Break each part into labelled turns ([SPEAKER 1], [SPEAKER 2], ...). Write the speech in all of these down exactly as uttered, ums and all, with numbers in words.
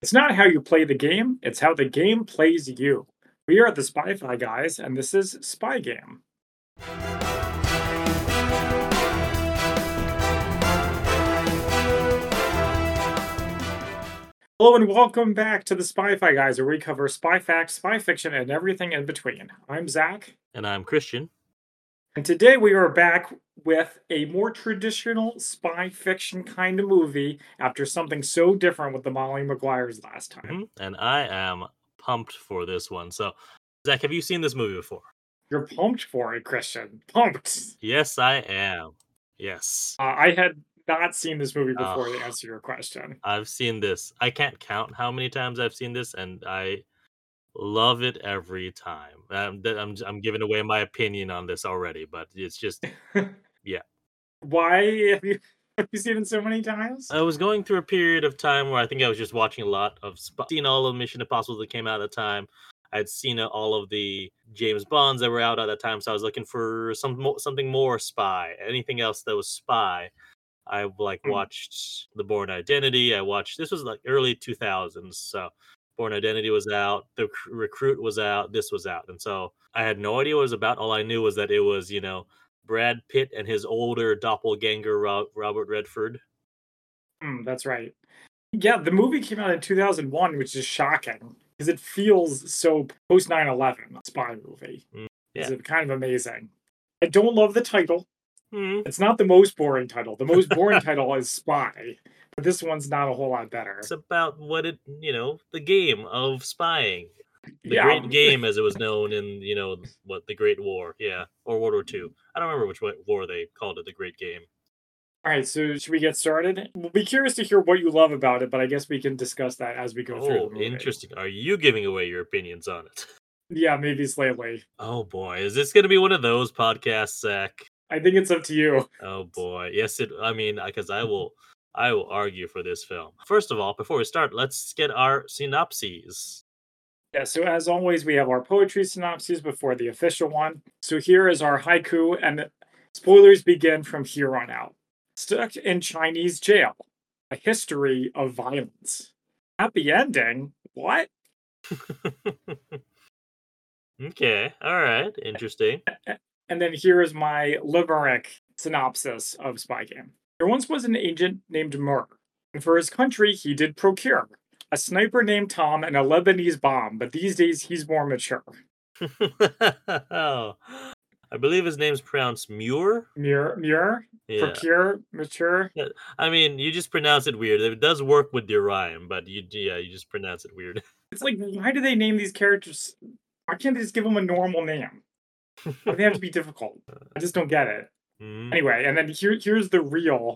[SPEAKER 1] It's not how you play the game, it's how the game plays you. We are the Spy-Fi guys, and this is Spy Game. Hello and welcome back to the Spy-Fi guys, where we cover spy facts, spy fiction, and everything in between. I'm Zach.
[SPEAKER 2] And I'm Christian.
[SPEAKER 1] And today we are back with a more traditional spy fiction kind of movie after something so different with the Molly Maguires last time.
[SPEAKER 2] Mm-hmm. And I am pumped for this one. So, Zach, have you seen this movie before?
[SPEAKER 1] You're pumped for it, Christian. Pumped.
[SPEAKER 2] Yes, I am. Yes.
[SPEAKER 1] Uh, I had not seen this movie before
[SPEAKER 2] uh,
[SPEAKER 1] to answer your question.
[SPEAKER 2] I've seen this. I can't count how many times I've seen this, and I love it every time. I'm, I'm, I'm giving away my opinion on this already, but it's just, yeah.
[SPEAKER 1] Why have you, have you seen it so many times?
[SPEAKER 2] I was going through a period of time where I think I was just watching a lot of, sp- seen all of Mission Impossible that came out at the time. I'd seen all of the James Bonds that were out at that time, so I was looking for some mo- something more spy. Anything else that was spy. I like watched The Bourne Identity. I watched this was like early two thousands, so Bourne Identity was out. The Recruit was out. This was out, and so I had no idea what it was about. All I knew was that it was you know Brad Pitt and his older doppelganger Robert Redford.
[SPEAKER 1] Mm, that's right. Yeah, the movie came out in two thousand one, which is shocking because it feels so post nine eleven spy movie.
[SPEAKER 2] Mm, yeah.
[SPEAKER 1] It's kind of amazing. I don't love the title.
[SPEAKER 2] Mm.
[SPEAKER 1] It's not the most boring title. The most boring title is Spy, but this one's not a whole lot better.
[SPEAKER 2] It's about what it, you know, the game of spying. The
[SPEAKER 1] yeah.
[SPEAKER 2] Great Game, as it was known in, you know, what, the Great War, yeah, or World War Two. I don't remember which war they called it, the Great Game.
[SPEAKER 1] All right, so should we get started? We'll be curious to hear what you love about it, but I guess we can discuss that as we go
[SPEAKER 2] oh,
[SPEAKER 1] through the movie.
[SPEAKER 2] Interesting. Are you giving away your opinions on it?
[SPEAKER 1] Yeah, maybe slightly.
[SPEAKER 2] Oh, boy. Is this going to be one of those podcasts, Zach?
[SPEAKER 1] I think it's up to you.
[SPEAKER 2] Oh, boy. Yes, it. I mean, because I will... I will argue for this film. First of all, before we start, let's get our synopses.
[SPEAKER 1] Yeah, so as always, we have our poetry synopses before the official one. So here is our haiku, and spoilers begin from here on out. Stuck in Chinese jail. A history of violence. Happy ending? What?
[SPEAKER 2] Okay, all right, interesting.
[SPEAKER 1] And then here is my limerick synopsis of Spy Game. There once was an agent named Mur, and for his country he did procure a sniper named Tom and a Lebanese bomb, but these days he's more mature.
[SPEAKER 2] Oh, I believe his name's pronounced Muir.
[SPEAKER 1] Muir? Muir?
[SPEAKER 2] Yeah.
[SPEAKER 1] Procure? Mature?
[SPEAKER 2] Yeah, I mean, you just pronounce it weird. It does work with your rhyme, but you, yeah, you just pronounce it weird.
[SPEAKER 1] It's like, why do they name these characters? Why can't they just give them a normal name? Why do they have to be difficult? I just don't get it.
[SPEAKER 2] Mm-hmm.
[SPEAKER 1] Anyway, and then here, here's the real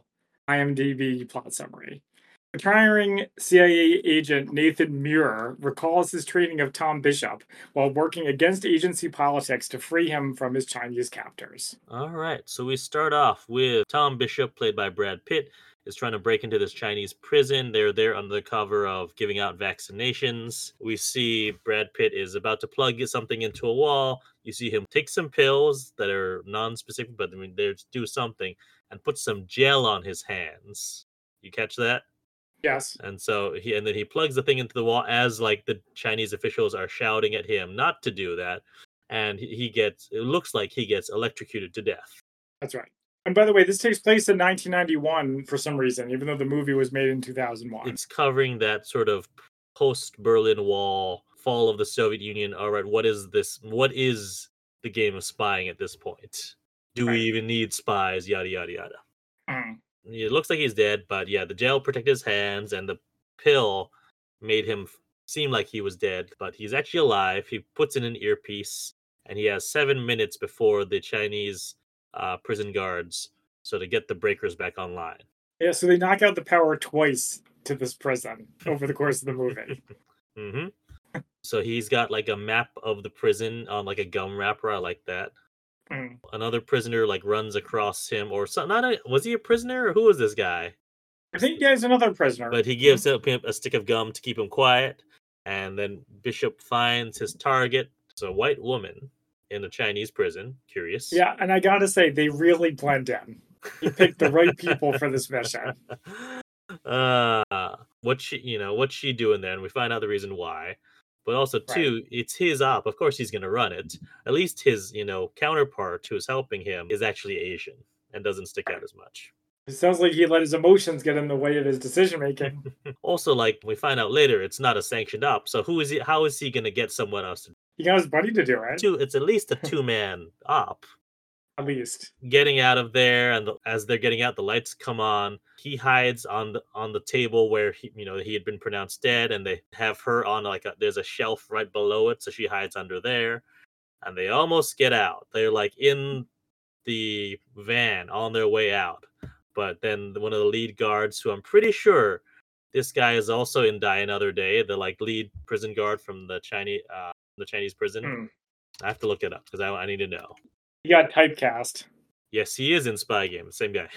[SPEAKER 1] IMDb plot summary. Retiring C I A agent Nathan Muir recalls his training of Tom Bishop while working against agency politics to free him from his Chinese captors.
[SPEAKER 2] All right, so we start off with Tom Bishop, played by Brad Pitt, is trying to break into this Chinese prison. They're there under the cover of giving out vaccinations. We see Brad Pitt is about to plug something into a wall. You see him take some pills that are non-specific, but I mean, they do something, and put some gel on his hands. You catch that?
[SPEAKER 1] Yes.
[SPEAKER 2] And so he and then he plugs the thing into the wall as like the Chinese officials are shouting at him not to do that. And he, he gets, it looks like he gets electrocuted to death.
[SPEAKER 1] That's right. And by the way, this takes place in nineteen ninety-one for some reason, even though the movie was made in two thousand one.
[SPEAKER 2] It's covering that sort of post-Berlin Wall, fall of the Soviet Union. All right, what is this? What is the game of spying at this point? Do right. we even need spies? Yada, yada, yada.
[SPEAKER 1] Mm.
[SPEAKER 2] It looks like he's dead, but yeah, the gel protected his hands, and the pill made him seem like he was dead, but he's actually alive. He puts in an earpiece, and he has seven minutes before the Chinese uh, prison guards, so to get the breakers back online.
[SPEAKER 1] Yeah, so they knock out the power twice to this prison over the course of the movie.
[SPEAKER 2] Mm-hmm. So he's got like a map of the prison on like a gum wrapper. I like that.
[SPEAKER 1] Mm.
[SPEAKER 2] Another prisoner like runs across him, or something. Not a, was he a prisoner, or who was this guy?
[SPEAKER 1] I think yeah, he's another prisoner.
[SPEAKER 2] But he gives him a stick of gum to keep him quiet, and then Bishop finds his target. It's a white woman in a Chinese prison. Curious.
[SPEAKER 1] Yeah, and I gotta say, they really blend in. He picked the right people for this mission.
[SPEAKER 2] Uh, What's she, you know, what's she doing there? And we find out the reason why. But also,
[SPEAKER 1] Right.
[SPEAKER 2] two, it's his op. Of course, he's going to run it. At least his, you know, counterpart who's helping him is actually Asian and doesn't stick out as much.
[SPEAKER 1] It sounds like he let his emotions get in the way of his decision making.
[SPEAKER 2] Also, like we find out later, it's not a sanctioned op. So who is he? How is he going to get someone else to
[SPEAKER 1] He got his buddy to do it,
[SPEAKER 2] two? It's at least a two man op.
[SPEAKER 1] at least.
[SPEAKER 2] Getting out of there, and the, as they're getting out, the lights come on. He hides on the on the table where he, you know, he had been pronounced dead, and they have her on like a, there's a shelf right below it, so she hides under there. And they almost get out. They're like in the van on their way out, but then one of the lead guards, who I'm pretty sure this guy is also in Die Another Day, the like lead prison guard from the Chinese uh, the Chinese prison.
[SPEAKER 1] Hmm.
[SPEAKER 2] I have to look it up because I, I need to know.
[SPEAKER 1] He got typecast
[SPEAKER 2] Yes, he is in Spy Game, same guy.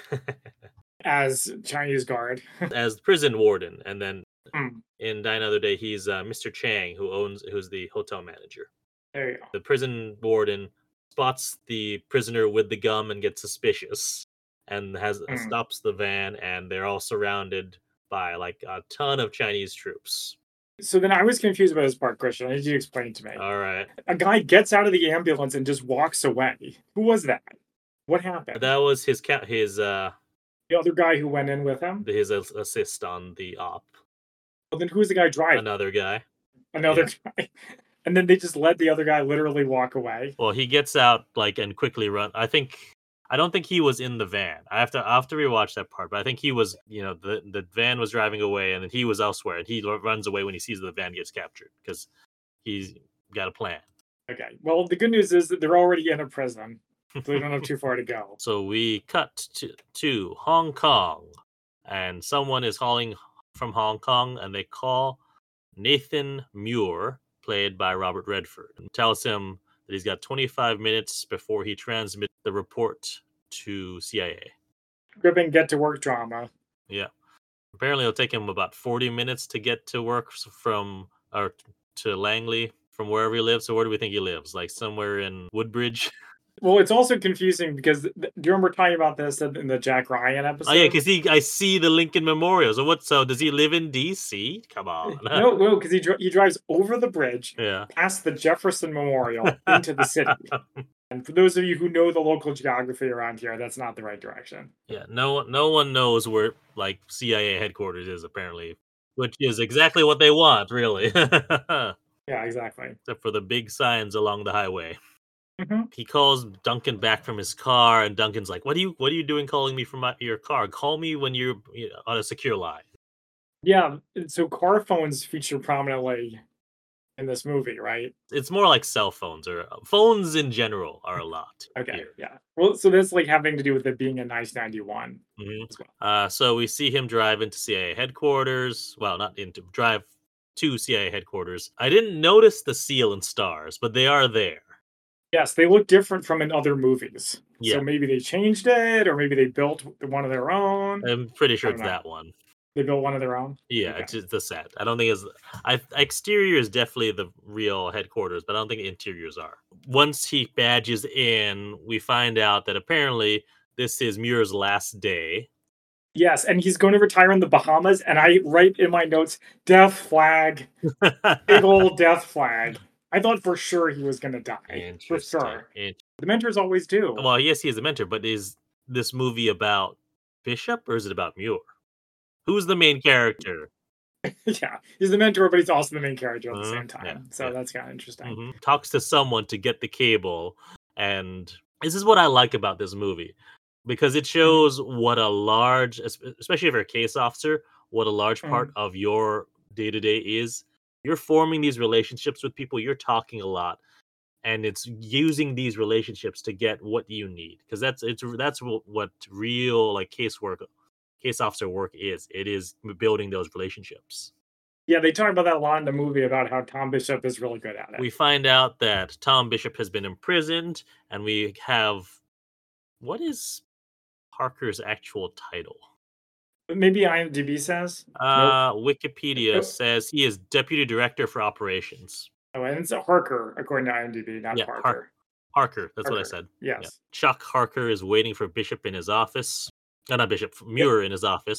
[SPEAKER 1] as Chinese guard.
[SPEAKER 2] As prison warden, and then
[SPEAKER 1] Hmm.
[SPEAKER 2] in Die Another Day, he's uh, Mister Chang, who owns, who's the hotel manager.
[SPEAKER 1] There you go.
[SPEAKER 2] The prison warden spots the prisoner with the gum and gets suspicious, and has
[SPEAKER 1] Hmm.
[SPEAKER 2] stops the van, and they're all surrounded by like a ton of Chinese troops.
[SPEAKER 1] So then I was confused about this part, Christian. I need you to explain it to me.
[SPEAKER 2] All right,
[SPEAKER 1] A guy gets out of the ambulance and just walks away. Who was that? What happened?
[SPEAKER 2] that was his ca- his uh
[SPEAKER 1] The other guy who went in with him?
[SPEAKER 2] his as- assist on the op.
[SPEAKER 1] Well, then who's the guy driving?
[SPEAKER 2] Another guy.
[SPEAKER 1] Another guy. And then they just let the other guy literally walk away.
[SPEAKER 2] Well, he gets out like and quickly run. I think I don't think he was in the van. I have to I have to rewatch that part, but I think he was. You know, the the van was driving away, and then he was elsewhere, and he l- runs away when he sees the van gets captured because he's got a plan.
[SPEAKER 1] Okay. Well, the good news is that they're already in a prison, so they don't have too far to go.
[SPEAKER 2] So we cut to, to Hong Kong, and someone is calling from Hong Kong, and they call Nathan Muir, played by Robert Redford, and tells him that he's got twenty-five minutes before he transmits the report to C I A.
[SPEAKER 1] Gripping get to work drama.
[SPEAKER 2] Yeah. Apparently, it'll take him about forty minutes to get to work s- from or to Langley from wherever he lives. So where do we think he lives? Like somewhere in Woodbridge?
[SPEAKER 1] Well, it's also confusing because th- do you remember talking about this in the Jack Ryan episode?
[SPEAKER 2] Oh yeah, because he I see the Lincoln Memorial. So what? So does he live in D C? Come on.
[SPEAKER 1] No, no, because he, dri- he drives over the bridge,
[SPEAKER 2] Yeah.
[SPEAKER 1] past the Jefferson Memorial, into the city. And for those of you who know the local geography around here, that's not the right direction.
[SPEAKER 2] Yeah. No one. No one knows where like C I A headquarters is apparently, which is exactly what they want, really. Except
[SPEAKER 1] Yeah, exactly.
[SPEAKER 2] for the big signs along the highway.
[SPEAKER 1] hmm
[SPEAKER 2] He calls Duncan back from his car, and Duncan's like, "What are you? What are you doing calling me from my, your car? Call me when you're you know, on a secure line."
[SPEAKER 1] Yeah, and so car phones feature prominently in this movie, right?
[SPEAKER 2] It's more like cell phones or uh, phones in general are a lot.
[SPEAKER 1] Okay,
[SPEAKER 2] here.
[SPEAKER 1] yeah. Well, so that's like having to do with it being a nice ninety-one
[SPEAKER 2] Mhm.
[SPEAKER 1] as well.
[SPEAKER 2] Uh, so we see him drive into C I A headquarters. Well, not into drive to C I A headquarters. I didn't notice the seal and stars, but they are there.
[SPEAKER 1] Yes, they look different from in other movies.
[SPEAKER 2] Yeah.
[SPEAKER 1] So maybe they changed it, or maybe they built one of their own.
[SPEAKER 2] I'm pretty sure
[SPEAKER 1] I
[SPEAKER 2] it's
[SPEAKER 1] don't know.
[SPEAKER 2] that one.
[SPEAKER 1] They built one of their own.
[SPEAKER 2] Yeah,
[SPEAKER 1] Okay.
[SPEAKER 2] it's just the set. I don't think it's. I exterior is definitely the real headquarters, but I don't think interiors are. Once he badges in, we find out that apparently this is Muir's last day.
[SPEAKER 1] Yes, and he's going to retire in the Bahamas, and I write in my notes, death flag, big old death flag. I thought for sure he was going to die. For
[SPEAKER 2] Interesting.
[SPEAKER 1] sure.
[SPEAKER 2] In-
[SPEAKER 1] The mentors always do.
[SPEAKER 2] well, yes, he is a mentor, but is this movie about Bishop or is it about Muir? Who's the main character?
[SPEAKER 1] Yeah, he's the mentor, but he's also the main character at the
[SPEAKER 2] Uh,
[SPEAKER 1] same time.
[SPEAKER 2] yeah,
[SPEAKER 1] so
[SPEAKER 2] yeah.
[SPEAKER 1] that's kind of interesting.
[SPEAKER 2] Mhm. Talks to someone to get the cable, and this is what I like about this movie because it shows what a large, es- especially if you're a case officer, what a large part of your day to day is. You're forming these relationships with people. You're talking a lot, and it's using these relationships to get what you need because that's it's that's what, what real like casework, case officer work is. It is building those relationships.
[SPEAKER 1] Yeah, they talk about that a lot in the movie about how Tom Bishop is really good at it.
[SPEAKER 2] We find out that Tom Bishop has been imprisoned, and we have what is Parker's actual title?
[SPEAKER 1] But maybe IMDb says.
[SPEAKER 2] Uh, Wikipedia
[SPEAKER 1] Nope.
[SPEAKER 2] says he is deputy director for operations.
[SPEAKER 1] Oh, and it's a Harker, according to IMDb, not
[SPEAKER 2] Yeah,
[SPEAKER 1] Parker.
[SPEAKER 2] Har- Harker, that's what I
[SPEAKER 1] Harker.
[SPEAKER 2] said.
[SPEAKER 1] Yes.
[SPEAKER 2] Yeah. Chuck Harker is waiting for Bishop in his office. No, not Bishop, Muir in his office.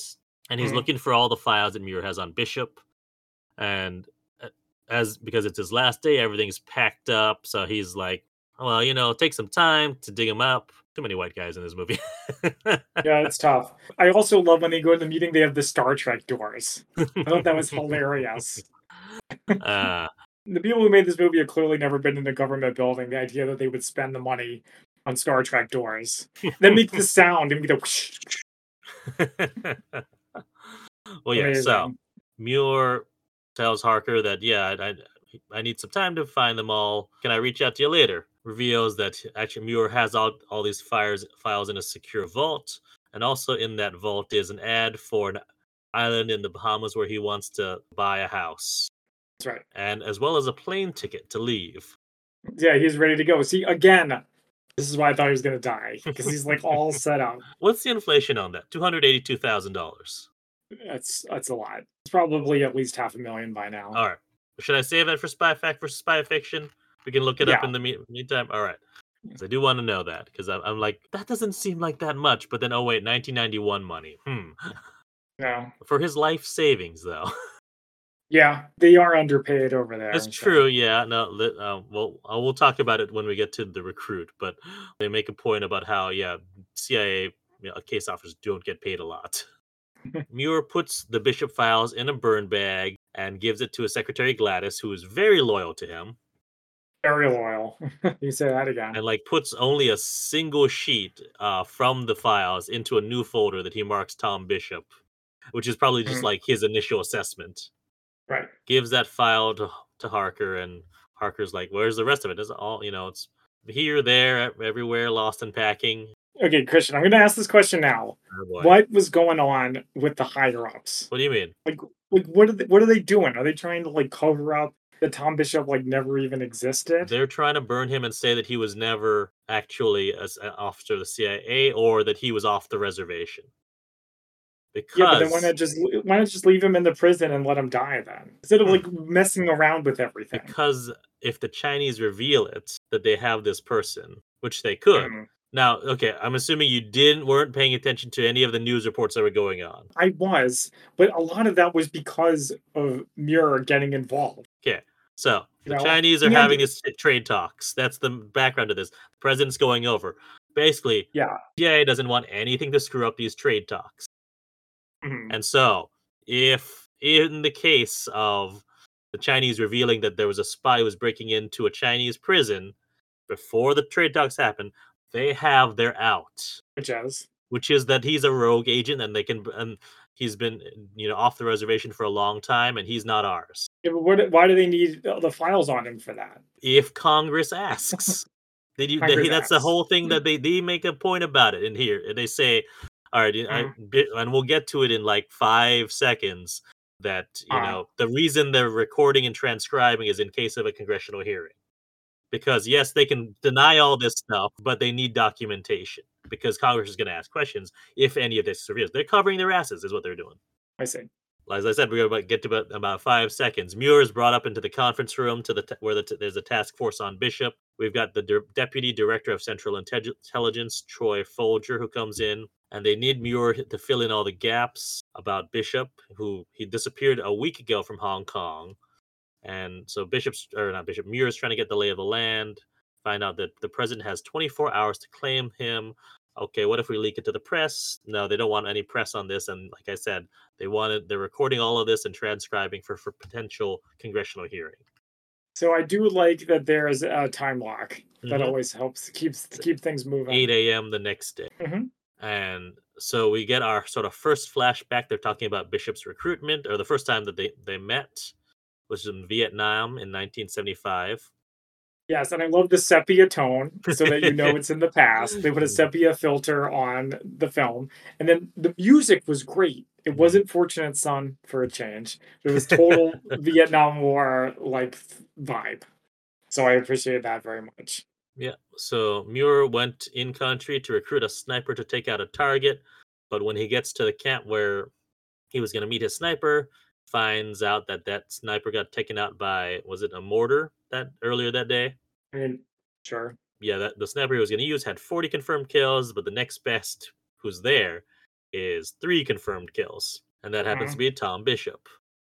[SPEAKER 2] and he's
[SPEAKER 1] Mhm.
[SPEAKER 2] looking for all the files that Muir has on Bishop, and uh, as because it's his last day, everything's packed up. So he's like, well, you know, take some time to dig him up. Too many white guys in this movie.
[SPEAKER 1] Yeah, it's tough. I also love when they go to the meeting, they have the Star Trek doors. I thought that was hilarious.
[SPEAKER 2] uh,
[SPEAKER 1] The people who made this movie have clearly never been in a government building. The idea that they would spend the money on Star Trek doors, then make the sound and be the whoosh,
[SPEAKER 2] well, yeah. So
[SPEAKER 1] amazing.
[SPEAKER 2] Muir tells Harker that, yeah, I, I, I need some time to find them all. Can I reach out to you later? Reveals that actually Muir has all, all these fires, files in a secure vault. And also in that vault is an ad for an island in the Bahamas where he wants to buy a house.
[SPEAKER 1] That's right.
[SPEAKER 2] And as well as a plane ticket to leave.
[SPEAKER 1] Yeah, he's ready to go. See, again, this is why I thought he was going to die, because he's like all set up.
[SPEAKER 2] What's the inflation on that? two hundred eighty-two thousand dollars.
[SPEAKER 1] That's that's a lot. It's probably at least half a million by now.
[SPEAKER 2] All right. Should I save that for Spy Fact versus Spy Fiction? We can look it up
[SPEAKER 1] Yeah.
[SPEAKER 2] in the me- meantime. All right. 'Cause I do want to know that because I'm, I'm like, that doesn't seem like that much. But then, oh, wait, nineteen ninety-one money. Hmm.
[SPEAKER 1] Yeah.
[SPEAKER 2] For his life savings, though.
[SPEAKER 1] Yeah, they are underpaid over there.
[SPEAKER 2] That's
[SPEAKER 1] so.
[SPEAKER 2] true. Yeah. No. li- Uh, well, uh, we'll talk about it when we get to the recruit. But they make a point about how, yeah, C I A, you know, case officers don't get paid a lot. Muir puts the Bishop files in a burn bag and gives it to his secretary Gladys, who is very loyal to him,
[SPEAKER 1] Very loyal. You say that again.
[SPEAKER 2] and like puts only a single sheet uh, from the files into a new folder that he marks Tom Bishop, which is probably just
[SPEAKER 1] Mhm.
[SPEAKER 2] like his initial assessment.
[SPEAKER 1] Right.
[SPEAKER 2] Gives that file to to Harker, and Harker's like, "Where's the rest of it? Is it all, you know? It's here, there, everywhere, lost in packing."
[SPEAKER 1] Okay, Christian, I'm going to ask this question now.
[SPEAKER 2] Oh boy.
[SPEAKER 1] What was going on with the higher ups?
[SPEAKER 2] What do you mean?
[SPEAKER 1] Like, like what are they, what are they doing? Are they trying to like cover up that Tom Bishop like never even existed?
[SPEAKER 2] They're trying to burn him and say that he was never actually as an officer of the C I A or that he was off the reservation.
[SPEAKER 1] Yeah, but then why
[SPEAKER 2] Because
[SPEAKER 1] not just why not just leave him in the prison and let him die then instead of
[SPEAKER 2] Hmm.
[SPEAKER 1] like messing around with everything?
[SPEAKER 2] because if the Chinese reveal it that they have this person, which they could.
[SPEAKER 1] Mm.
[SPEAKER 2] Now, okay, I'm assuming you didn't weren't paying attention to any of the news reports that were going on.
[SPEAKER 1] I was, but a lot of that was because of Muir getting involved.
[SPEAKER 2] Okay. So
[SPEAKER 1] You
[SPEAKER 2] the
[SPEAKER 1] know,
[SPEAKER 2] Chinese are
[SPEAKER 1] and-
[SPEAKER 2] having this trade talks. That's the background of this. The president's going over. Basically,
[SPEAKER 1] Yeah.
[SPEAKER 2] C I A doesn't want anything to screw up these trade talks.
[SPEAKER 1] Mhm.
[SPEAKER 2] And so, if in the case of the Chinese revealing that there was a spy who was breaking into a Chinese prison before the trade talks happen, they have their out,
[SPEAKER 1] Which is
[SPEAKER 2] which is that he's a rogue agent and they can and he's been you know off the reservation for a long time and he's not ours.
[SPEAKER 1] yeah, but what, why do they need the files on him for that?
[SPEAKER 2] If Congress asks, they do,
[SPEAKER 1] Congress
[SPEAKER 2] they, that's the
[SPEAKER 1] asks.
[SPEAKER 2] whole thing that they they make a point about it in here. And they say, all right, I,
[SPEAKER 1] Mhm.
[SPEAKER 2] bi- and we'll get to it in like five seconds. That you
[SPEAKER 1] Ah.
[SPEAKER 2] know the reason they're recording and transcribing is in case of a congressional hearing, because yes, they can deny all this stuff, but they need documentation because Congress is going to ask questions if any of this is revealed. They're covering their asses, is what they're doing.
[SPEAKER 1] I see.
[SPEAKER 2] As I said, we're going to get to about, about five seconds. Muir is brought up into the conference room to the t- where the t- there's a task force on Bishop. We've got the de- deputy director of Central Inte- Intelligence, Troy Folger, who comes in, and they need Muir to fill in all the gaps about Bishop, who he disappeared a week ago from Hong Kong. And so Bishop's or not Bishop Muir is trying to get the lay of the land, find out that the president has twenty-four hours to claim him. Okay, what if we leak it to the press? No, they don't want any press on this. And like I said, they wanted they're recording all of this and transcribing for for potential congressional hearing.
[SPEAKER 1] So I do like that there is a time lock. That
[SPEAKER 2] Mhm.
[SPEAKER 1] always helps keeps keep things moving.
[SPEAKER 2] eight a.m. the next day.
[SPEAKER 1] Mhm.
[SPEAKER 2] And so we get our sort of first flashback. They're talking about Bishop's recruitment, or the first time that they, they met was in Vietnam in nineteen seventy-five.
[SPEAKER 1] Yes, and I love the sepia tone so that you know it's in the past. They put a sepia filter on the film, and then the music was great. It wasn't Fortunate Son for a change. It was total Vietnam War like vibe. So I appreciate that very much.
[SPEAKER 2] Yeah. So Muir went in country to recruit a sniper to take out a target, but when he gets to the camp where he was going to meet his sniper, finds out that that sniper got taken out by was it a mortar that earlier that day?
[SPEAKER 1] I mean, sure.
[SPEAKER 2] Yeah, that the sniper he was going to use had forty confirmed kills, but the next best who's there is three confirmed kills. and that happens to
[SPEAKER 1] Mhm.
[SPEAKER 2] be Tom Bishop.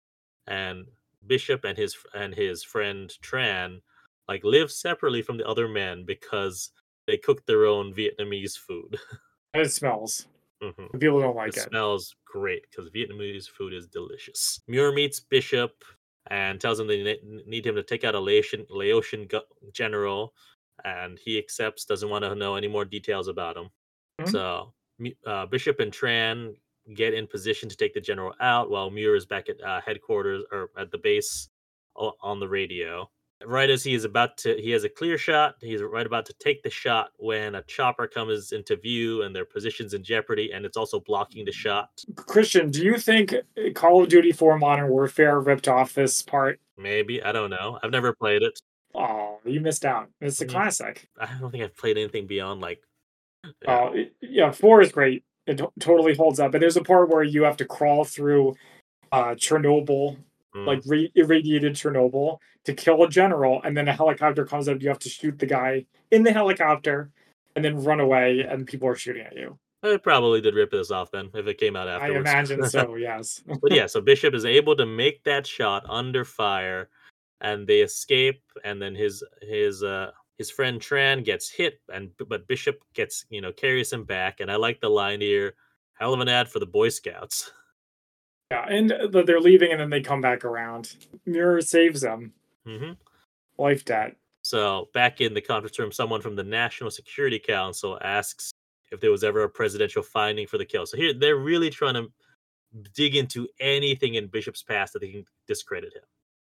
[SPEAKER 2] And Bishop and his and his friend Tran like live separately from the other men because they cook their own Vietnamese food.
[SPEAKER 1] And it smells.
[SPEAKER 2] hmm
[SPEAKER 1] People don't
[SPEAKER 2] It
[SPEAKER 1] like it.
[SPEAKER 2] smells great because Vietnamese food is delicious. Muir meets Bishop and tells him they ne- need him to take out a Laotian, Laotian gu- general, and he accepts, doesn't want to know any more details about him.
[SPEAKER 1] Mhm.
[SPEAKER 2] So Mu- uh, Bishop and Tran get in position to take the general out while Muir is back at uh, headquarters or at the base o- on the radio. Right as he is about to, he has a clear shot. He's right about to take the shot when a chopper comes into view and their position's in jeopardy, and it's also blocking the shot.
[SPEAKER 1] Christian, do you think Call of Duty four Modern Warfare ripped off this part?
[SPEAKER 2] Maybe, I don't know. I've never played it.
[SPEAKER 1] Oh, you missed out. It's a
[SPEAKER 2] Mm,
[SPEAKER 1] classic.
[SPEAKER 2] I don't think I've played anything beyond like, yeah.
[SPEAKER 1] Oh, it- yeah, four is great. It to- totally holds up. But there's a part where you have to crawl through uh, Chernobyl,
[SPEAKER 2] Mm.
[SPEAKER 1] like re- irradiated Chernobyl, to kill a general, and then a helicopter comes up. You have to shoot the guy in the helicopter, and then run away, and people are shooting at you.
[SPEAKER 2] I probably did rip this off then if it came out
[SPEAKER 1] I
[SPEAKER 2] afterwards.
[SPEAKER 1] imagine so. Yes.
[SPEAKER 2] But yeah, so Bishop is able to make that shot under fire, and they escape. And then his his uh his friend Tran gets hit, and but Bishop gets you know carries him back. And I like the line here: "Hell of an ad for the Boy Scouts."
[SPEAKER 1] Yeah, and uh, they're leaving, and then they come back around. Mirror saves them.
[SPEAKER 2] hmm
[SPEAKER 1] Life debt.
[SPEAKER 2] So back in the conference room, someone from the National Security Council asks if there was ever a presidential finding for the kill. So here they're really trying to dig into anything in Bishop's past that they can discredit him.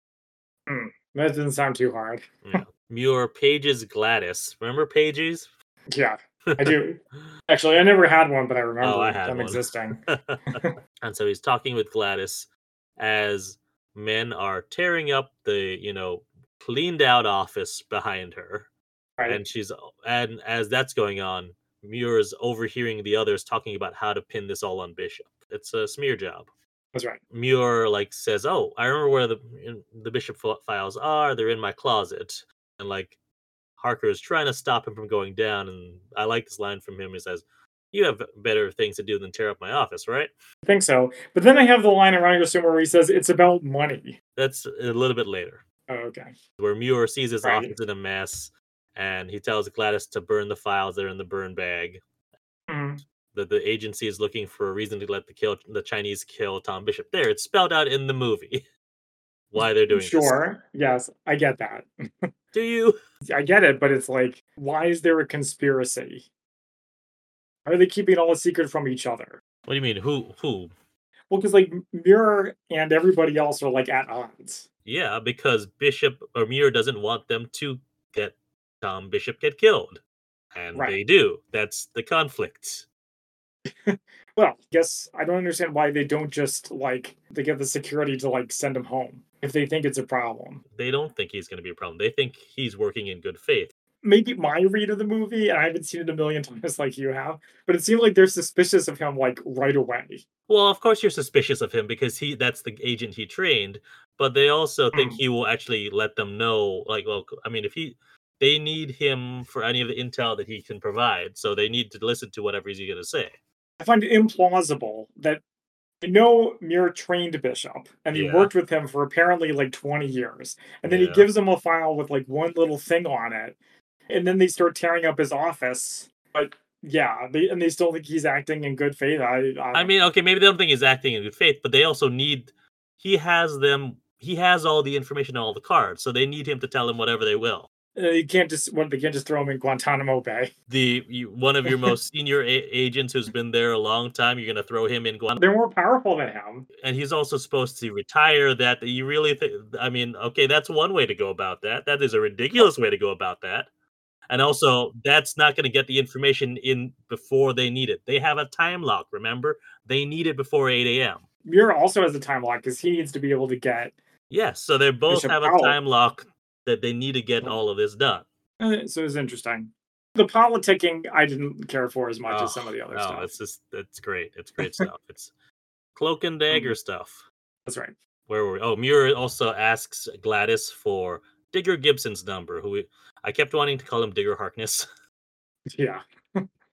[SPEAKER 1] Hmm, that doesn't sound too hard.
[SPEAKER 2] Yeah. Muir pages Gladys. Remember pages?
[SPEAKER 1] Yeah, I do. Actually, I never had one, but I
[SPEAKER 2] Oh, I
[SPEAKER 1] remember
[SPEAKER 2] had
[SPEAKER 1] them
[SPEAKER 2] one.
[SPEAKER 1] existing.
[SPEAKER 2] And so he's talking with Gladys as men are tearing up the, you know, cleaned out office behind her.
[SPEAKER 1] Right.
[SPEAKER 2] And she's and as that's going on, Muir is overhearing the others talking about how to pin this all on Bishop. It's a smear job.
[SPEAKER 1] That's right.
[SPEAKER 2] Muir like says, "Oh, I remember where the the Bishop fi- files are. They're in my closet." And like Harker is trying to stop him from going down, and I like this line from him. He says, "You have better things to do than tear up my office, right?"
[SPEAKER 1] I think so. But then I have the line around your where he says it's about money.
[SPEAKER 2] That's a little bit later,
[SPEAKER 1] Oh, okay.
[SPEAKER 2] where Muir sees his
[SPEAKER 1] Right.
[SPEAKER 2] office in a mess, and he tells Gladys to burn the files that are in the burn bag.
[SPEAKER 1] Mhm.
[SPEAKER 2] That the agency is looking for a reason to let the kill the Chinese kill Tom Bishop. There, it's spelled out in the movie why they're doing this.
[SPEAKER 1] Sure. Yes, I get that.
[SPEAKER 2] Do you?
[SPEAKER 1] I get it, but it's like, why is there a conspiracy? Are they keeping all a secret from each other?
[SPEAKER 2] What do you mean? Who? Who?
[SPEAKER 1] Well, because like Mirror and everybody else are like at odds.
[SPEAKER 2] Yeah, because Bishop or Muir doesn't want them to get Tom Bishop get killed, and
[SPEAKER 1] Right.
[SPEAKER 2] they do. That's the conflict.
[SPEAKER 1] Well, I guess I don't understand why they don't just like they get the security to like send him home if they think it's a problem.
[SPEAKER 2] They don't think he's going to be a problem. They think he's working in good faith.
[SPEAKER 1] Maybe my read of the movie, and I haven't seen it a million times like you have, but it seemed like they're suspicious of him like right away.
[SPEAKER 2] Well, of course you're suspicious of him because he that's the agent he trained, but they also think
[SPEAKER 1] Mm.
[SPEAKER 2] he will actually let them know like well, I mean if he they need him for any of the intel that he can provide, so they need to listen to whatever he's going to say.
[SPEAKER 1] I find it implausible that I know Muir trained Bishop and he
[SPEAKER 2] Yeah.
[SPEAKER 1] worked with him for apparently like twenty years. And then he
[SPEAKER 2] Yeah.
[SPEAKER 1] gives him a file with like one little thing on it. And then they start tearing up his office. But yeah, they and they still think he's acting in good faith. I I,
[SPEAKER 2] I mean, okay, maybe they don't think he's acting in good faith, but they also need he has them he has all the information and all the cards, so they need him to tell them whatever they will.
[SPEAKER 1] uh, you can't just what they can't just throw him in Guantanamo Bay.
[SPEAKER 2] The you, one of your most senior a- agents who's been there a long time, you're going to throw him in Guantanamo.
[SPEAKER 1] They're more powerful than him.
[SPEAKER 2] And he's also supposed to retire. That you really think? I mean, okay, that's one way to go about that. That is a ridiculous way to go about that. And also, that's not going to get the information in before they need it. They have a time lock. Remember, they need it before eight a.m.
[SPEAKER 1] Muir also has a time lock because he needs to be able to get
[SPEAKER 2] Yes, so they both
[SPEAKER 1] Bishop
[SPEAKER 2] have a
[SPEAKER 1] out.
[SPEAKER 2] time lock that they need to get all of this done.
[SPEAKER 1] Uh, So it's interesting. The politicking I didn't care for as much
[SPEAKER 2] Oh,
[SPEAKER 1] as some of the other
[SPEAKER 2] no,
[SPEAKER 1] stuff.
[SPEAKER 2] it's just it's great. It's great stuff. It's cloak and
[SPEAKER 1] Mm,
[SPEAKER 2] dagger stuff.
[SPEAKER 1] That's right.
[SPEAKER 2] Where were we? Oh, Muir also asks Gladys for Digger Gibson's number, who we, I kept wanting to call him Digger Harkness.
[SPEAKER 1] Yeah.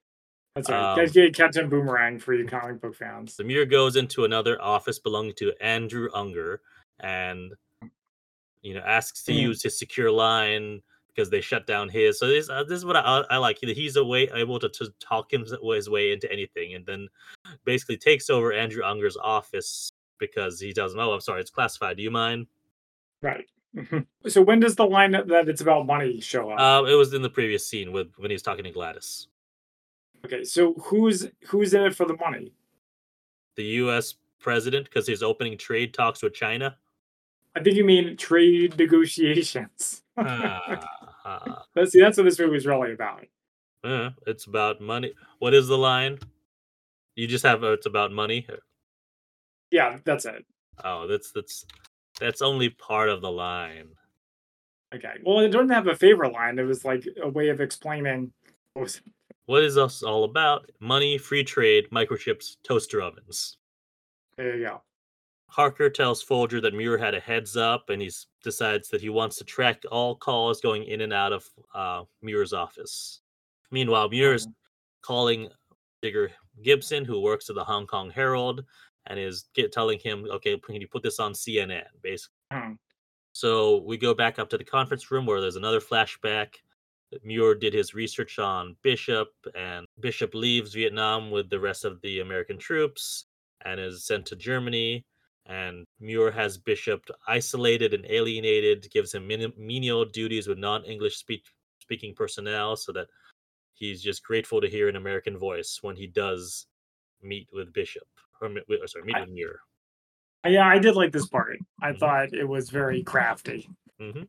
[SPEAKER 1] That's right.
[SPEAKER 2] Um,
[SPEAKER 1] Guys, get Captain Boomerang for you comic book fans.
[SPEAKER 2] the Muir goes into another office belonging to Andrew Unger and you know asks to
[SPEAKER 1] Mhm.
[SPEAKER 2] use his secure line because they shut down his. So this uh, this is what I, I like. He- He's a way able to, to talk him his way into anything, and then basically takes over Andrew Unger's office because he tells him, "Oh, I'm sorry, it's classified. Do you mind?"
[SPEAKER 1] Right. Mhm. So when does the line that that it's about money show up?
[SPEAKER 2] Uh, it was in the previous scene with when he's talking to Gladys.
[SPEAKER 1] Okay, so who's who's in it for the money?
[SPEAKER 2] The U S president, because he's opening trade talks with China.
[SPEAKER 1] I think you mean trade negotiations.
[SPEAKER 2] Ah, ah,
[SPEAKER 1] But see, that's what this movie is really about.
[SPEAKER 2] uh, it's about money. What is the line? You just have uh, it's about money.
[SPEAKER 1] Yeah, that's it.
[SPEAKER 2] Oh, that's that's that's only part of the line.
[SPEAKER 1] Okay. Well, it didn't have a favorite line. It was like a way of explaining what was
[SPEAKER 2] What is us all about? Money, free trade, microchips, toaster ovens.
[SPEAKER 1] there you go.
[SPEAKER 2] Harker tells Folger that Muir had a heads up, and he decides that he wants to track all calls going in and out of uh, Muir's office. Meanwhile, Muir is
[SPEAKER 1] Mhm.
[SPEAKER 2] calling Digger Gibson, who works at the Hong Kong Herald, and is get, telling him, "Okay, can you put this on C N N?" Basically.
[SPEAKER 1] Mhm.
[SPEAKER 2] So we go back up to the conference room where there's another flashback. That Muir did his research on Bishop, and Bishop leaves Vietnam with the rest of the American troops and is sent to Germany. And Muir has Bishop isolated and alienated, gives him min- menial duties with non-English speak- speaking personnel, so that he's just grateful to hear an American voice when he does meet with Bishop, or, mi- wi- or sorry, meet
[SPEAKER 1] I,
[SPEAKER 2] with Muir.
[SPEAKER 1] yeah, I did like this part. I
[SPEAKER 2] hmm
[SPEAKER 1] thought it was very crafty.
[SPEAKER 2] hmm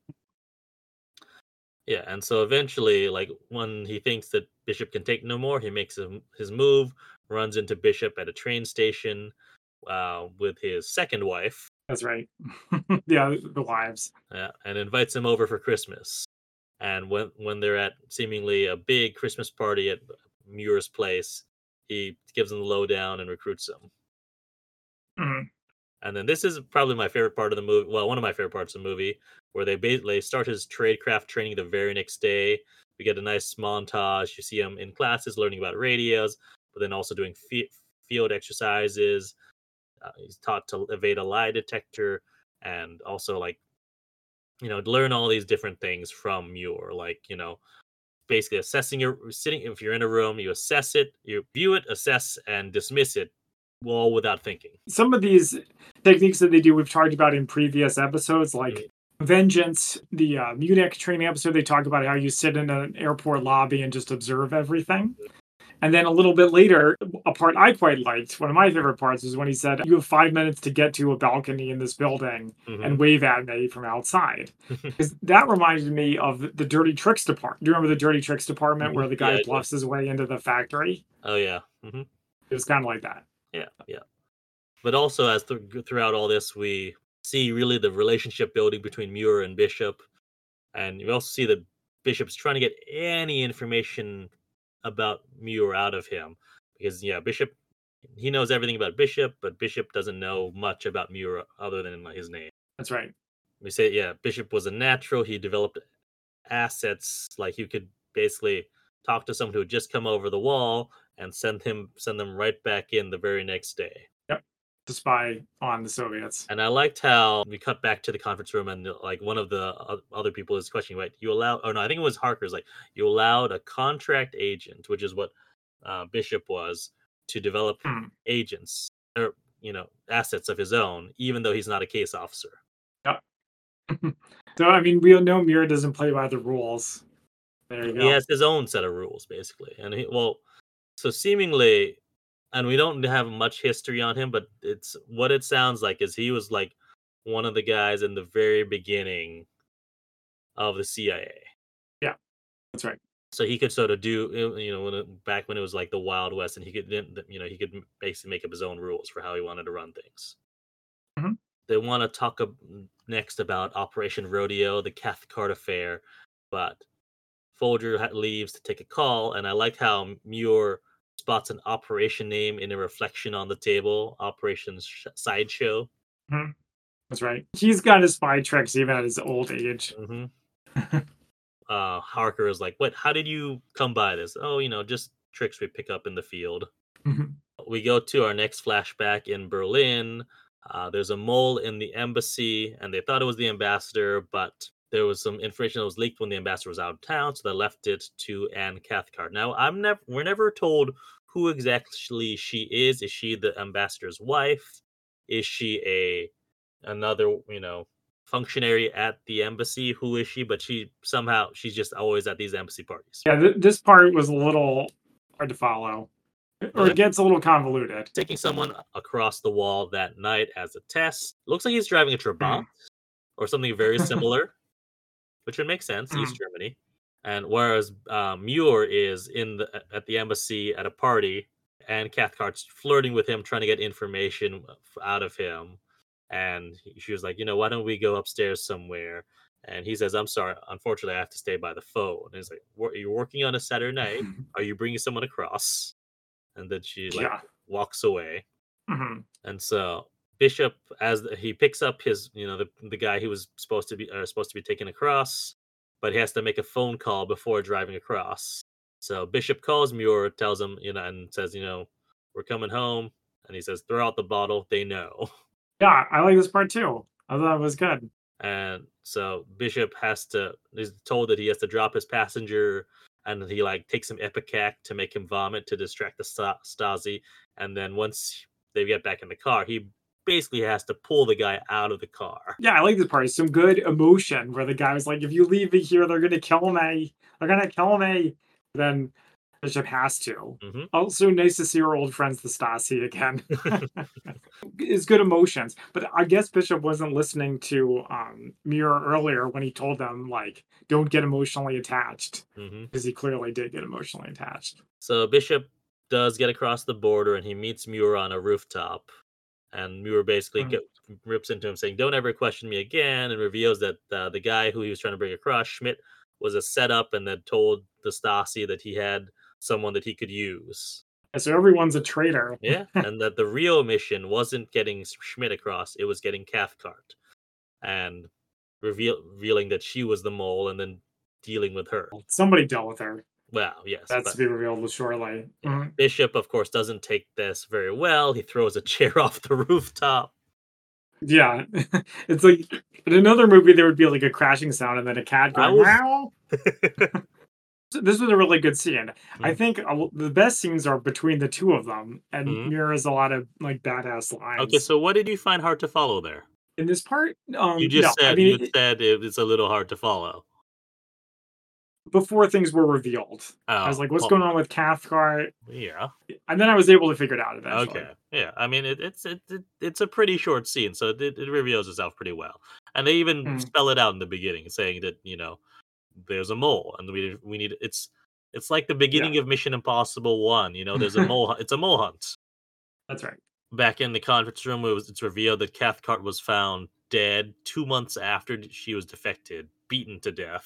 [SPEAKER 2] Yeah, and so eventually, like when he thinks that Bishop can take no more, he makes his, his move, runs into Bishop at a train station uh, with his second wife,
[SPEAKER 1] That's right. Yeah, the wives.
[SPEAKER 2] uh, and invites him over for Christmas. And when when they're at seemingly a big Christmas party at Muir's place, he gives them the lowdown and recruits them.
[SPEAKER 1] Mhm.
[SPEAKER 2] And then this is probably my favorite part of the movie. Well, one of my favorite parts of the movie, where they basically start his tradecraft training the very next day. We get a nice montage. You see him in classes learning about radios, but then also doing fi- field exercises. Uh, he's taught to evade a lie detector, and also like you know learn all these different things from Muir. Like you know, basically assessing your sitting. If you're in a room, you assess it, you view it, assess, and dismiss it, all without thinking.
[SPEAKER 1] Some of these techniques that they do, we've talked about in previous episodes, like Vengeance, the uh, Munich training episode. They talk about how you sit in an airport lobby and just observe everything. And then a little bit later, a part I quite liked, one of my favorite parts, is when he said, "You have five minutes to get to a balcony in this building
[SPEAKER 2] hmm
[SPEAKER 1] and wave at me from outside." Because that reminded me of the, the Dirty Tricks department. Do you remember the Dirty Tricks department
[SPEAKER 2] Mhm.
[SPEAKER 1] where the
[SPEAKER 2] Yeah,
[SPEAKER 1] guy
[SPEAKER 2] I do.
[SPEAKER 1] bluffs his way into the factory?
[SPEAKER 2] Oh yeah. hmm
[SPEAKER 1] It was kind of like that.
[SPEAKER 2] Yeah, yeah. But also, as th- throughout all this, we see really the relationship building between Muir and Bishop, and you also see that Bishop's trying to get any information about Muir out of him, because yeah, Bishop he knows everything about Bishop, but Bishop doesn't know much about Muir other than like, his name.
[SPEAKER 1] That's right.
[SPEAKER 2] We say yeah, Bishop was a natural. He developed assets like you could basically talk to someone who had just come over the wall and send him send them right back in the very next day.
[SPEAKER 1] Yep. To spy on the Soviets.
[SPEAKER 2] And I liked how we cut back to the conference room, and like one of the o- other people is questioning, right? You allow, oh no, I think it was Harker's like you allowed a contract agent, which is what uh, Bishop was, to develop
[SPEAKER 1] Hmm.
[SPEAKER 2] agents or you know assets of his own, even though he's not a case officer.
[SPEAKER 1] Yep. So, I mean, we know Mira doesn't play by the rules. There you
[SPEAKER 2] He
[SPEAKER 1] go.
[SPEAKER 2] has his own set of rules, basically, and he well, so seemingly, and we don't have much history on him, but it's what it sounds like is he was like one of the guys in the very beginning of the C I A.
[SPEAKER 1] Yeah, that's right.
[SPEAKER 2] So he could sort of do, uh, you know, when it, back when it was like the Wild West, and he could, then, you know, he could m- basically make up his own rules for how he wanted to run things.
[SPEAKER 1] Mhm.
[SPEAKER 2] They want to talk ab- next about Operation Rodeo, the Cathcart affair, but Folger ha- leaves to take a call, and I like how Muir spots an operation name in a reflection on the table, Operation Sh- Sideshow.
[SPEAKER 1] Mhm. That's right. He's got his spy tricks even at his old age.
[SPEAKER 2] hmm uh Harker is like, "What? How did you come by this?" "Oh, you know, just tricks we pick up in the field.
[SPEAKER 1] Mhm.
[SPEAKER 2] We go to our next flashback in Berlin. Uh, there's a mole in the embassy, and they thought it was the ambassador, but there was some information that was leaked when the ambassador was out of town, so they left it to Anne Cathcart. Now, I'm never we're never told who exactly she is. Is she the ambassador's wife? Is she a another, you know, functionary at the embassy? Who is she? But she somehow she's just always at these embassy parties.
[SPEAKER 1] Yeah, th- this part was a little hard to follow, or
[SPEAKER 2] Yeah.
[SPEAKER 1] it gets a little convoluted.
[SPEAKER 2] Taking someone across the wall that night as a test. Looks like he's driving a Trabant or something very similar, which would make sense. East
[SPEAKER 1] Mm.
[SPEAKER 2] Germany, and whereas uh, Muir is in the at the embassy at a party, and Cathcart's flirting with him, trying to get information f- out of him, and he- she was like, you know, why don't we go upstairs somewhere? And he says, I'm sorry, unfortunately, I have to stay by the phone. And he's like, "What- you're working on a Saturday night? Are you bringing someone across? And then she like
[SPEAKER 1] Yeah.
[SPEAKER 2] walks away.
[SPEAKER 1] hmm
[SPEAKER 2] And so Bishop, as the, he picks up his, you know, the the guy he was supposed to be uh, supposed to be taken across, but he has to make a phone call before driving across. So Bishop calls Muir, tells him, you know, and says, you know, we're coming home, and he says, throw out the bottle. They know.
[SPEAKER 1] Yeah, I like this part too. I thought it was good.
[SPEAKER 2] And so Bishop has to is told that he has to drop his passenger, and he like takes some Ipecac to make him vomit to distract the Sta- Stasi. And then once they get back in the car, he basically has to pull the guy out of the car.
[SPEAKER 1] Yeah, I like this part. Some good emotion where the guy was like, if you leave me here, they're gonna kill me. They're gonna kill me. Then Bishop has to.
[SPEAKER 2] Mhm.
[SPEAKER 1] Also, nice to see our old friends, the Stasi, again. It's good emotions. But I guess Bishop wasn't listening to um Muir earlier when he told them, like, don't get emotionally attached.
[SPEAKER 2] Mhm.
[SPEAKER 1] Because he clearly did get emotionally attached.
[SPEAKER 2] So Bishop does get across the border, and he meets Muir on a rooftop. And Muir basically
[SPEAKER 1] Mhm.
[SPEAKER 2] go, rips into him, saying, "Don't ever question me again," and reveals that uh, the guy who he was trying to bring across, Schmidt, was a setup, and that told the Stasi that he had someone that he could use.
[SPEAKER 1] So everyone's a traitor.
[SPEAKER 2] Yeah, and that the real mission wasn't getting Schmidt across; it was getting Cathcart, and reveal, revealing that she was the mole, and then dealing with her.
[SPEAKER 1] Somebody dealt with her.
[SPEAKER 2] Well, yes,
[SPEAKER 1] That's
[SPEAKER 2] but
[SPEAKER 1] to be revealed shortly. Mhm.
[SPEAKER 2] Bishop, of course, doesn't take this very well. He throws a chair off the rooftop.
[SPEAKER 1] Yeah. It's like in another movie there would be like a crashing sound and then a cat
[SPEAKER 2] I
[SPEAKER 1] going
[SPEAKER 2] was-
[SPEAKER 1] meow. This was a really good scene. I
[SPEAKER 2] Mhm.
[SPEAKER 1] think a l- the best scenes are between the two of them, and
[SPEAKER 2] Mhm.
[SPEAKER 1] Muir has a lot of like badass lines.
[SPEAKER 2] Okay, so what did you find hard to follow there?
[SPEAKER 1] In this part, um,
[SPEAKER 2] You just
[SPEAKER 1] no, I
[SPEAKER 2] said
[SPEAKER 1] mean,
[SPEAKER 2] you
[SPEAKER 1] it-
[SPEAKER 2] said it, it's a little hard to follow.
[SPEAKER 1] before things were revealed, I was
[SPEAKER 2] Oh,
[SPEAKER 1] like, "What's
[SPEAKER 2] well,
[SPEAKER 1] going on with Cathcart?"
[SPEAKER 2] Yeah.
[SPEAKER 1] And then I was able to figure it out eventually.
[SPEAKER 2] Okay. Yeah. I mean, it, it's it, it it's a pretty short scene, so it, it reveals itself pretty well. And they even
[SPEAKER 1] Mm.
[SPEAKER 2] spell it out in the beginning, saying that you know there's a mole, and we we need it's it's like the beginning of Mission Impossible One. You know, there's a mole. hu- It's a mole hunt.
[SPEAKER 1] That's right.
[SPEAKER 2] Back in the conference room, it was it's revealed that Cathcart was found dead two months after she was defected, beaten to death.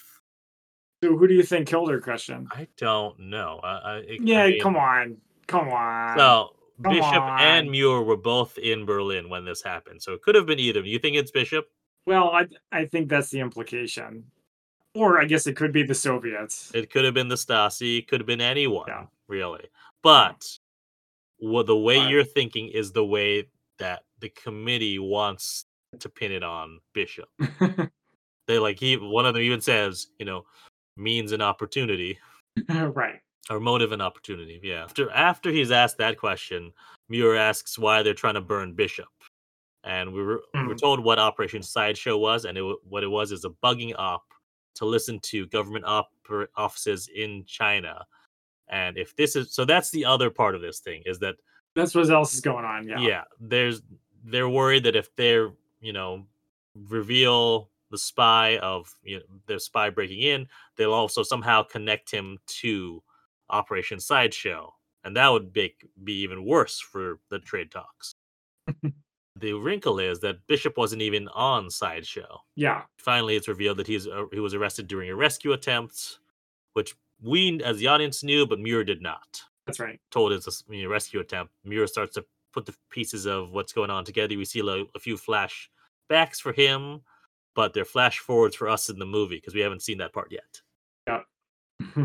[SPEAKER 1] So who do you think killed her, Christian?
[SPEAKER 2] I don't know. I, I, it- I
[SPEAKER 1] Yeah,
[SPEAKER 2] mean,
[SPEAKER 1] come on, come on.
[SPEAKER 2] So
[SPEAKER 1] Come
[SPEAKER 2] Bishop and
[SPEAKER 1] on.
[SPEAKER 2] Muir were both in Berlin when this happened, so it could have been either. You think it's Bishop?
[SPEAKER 1] Well, I I think that's the implication, or I guess it could be the Soviets.
[SPEAKER 2] It could have been the Stasi. It could have been anyone,
[SPEAKER 1] Yeah.
[SPEAKER 2] really. But what the way
[SPEAKER 1] Right.
[SPEAKER 2] you're thinking is the way that the committee wants to pin it on Bishop. They like he one of them even says, you know, means an opportunity.
[SPEAKER 1] Right.
[SPEAKER 2] Or motive and opportunity, yeah. After after he's asked that question, Muir asks why they're trying to burn Bishop, and we were we we're
[SPEAKER 1] Mm.
[SPEAKER 2] told what Operation Sideshow was, and it, wa- what it was is a bugging op to listen to government oper- offices in China. And if this is so, that's the other part of this thing is that
[SPEAKER 1] That's what else is going on.
[SPEAKER 2] yeah,
[SPEAKER 1] Yeah.
[SPEAKER 2] there's they're worried that if they're you know reveal the spy of you know the spy breaking in, they'll also somehow connect him to Operation Sideshow, and that would make be even worse for the trade talks. The wrinkle is that Bishop wasn't even on Sideshow.
[SPEAKER 1] Yeah.
[SPEAKER 2] Finally, it's revealed that he's uh, he was arrested during a rescue attempt, which we as the audience knew, but Muir did not.
[SPEAKER 1] That's right.
[SPEAKER 2] Told it's a s- you know, rescue attempt. Muir starts to put the pieces of what's going on together. We see like, a few flashbacks for him, but they're flash forwards for us in the movie because we haven't seen that part yet.
[SPEAKER 1] Yeah.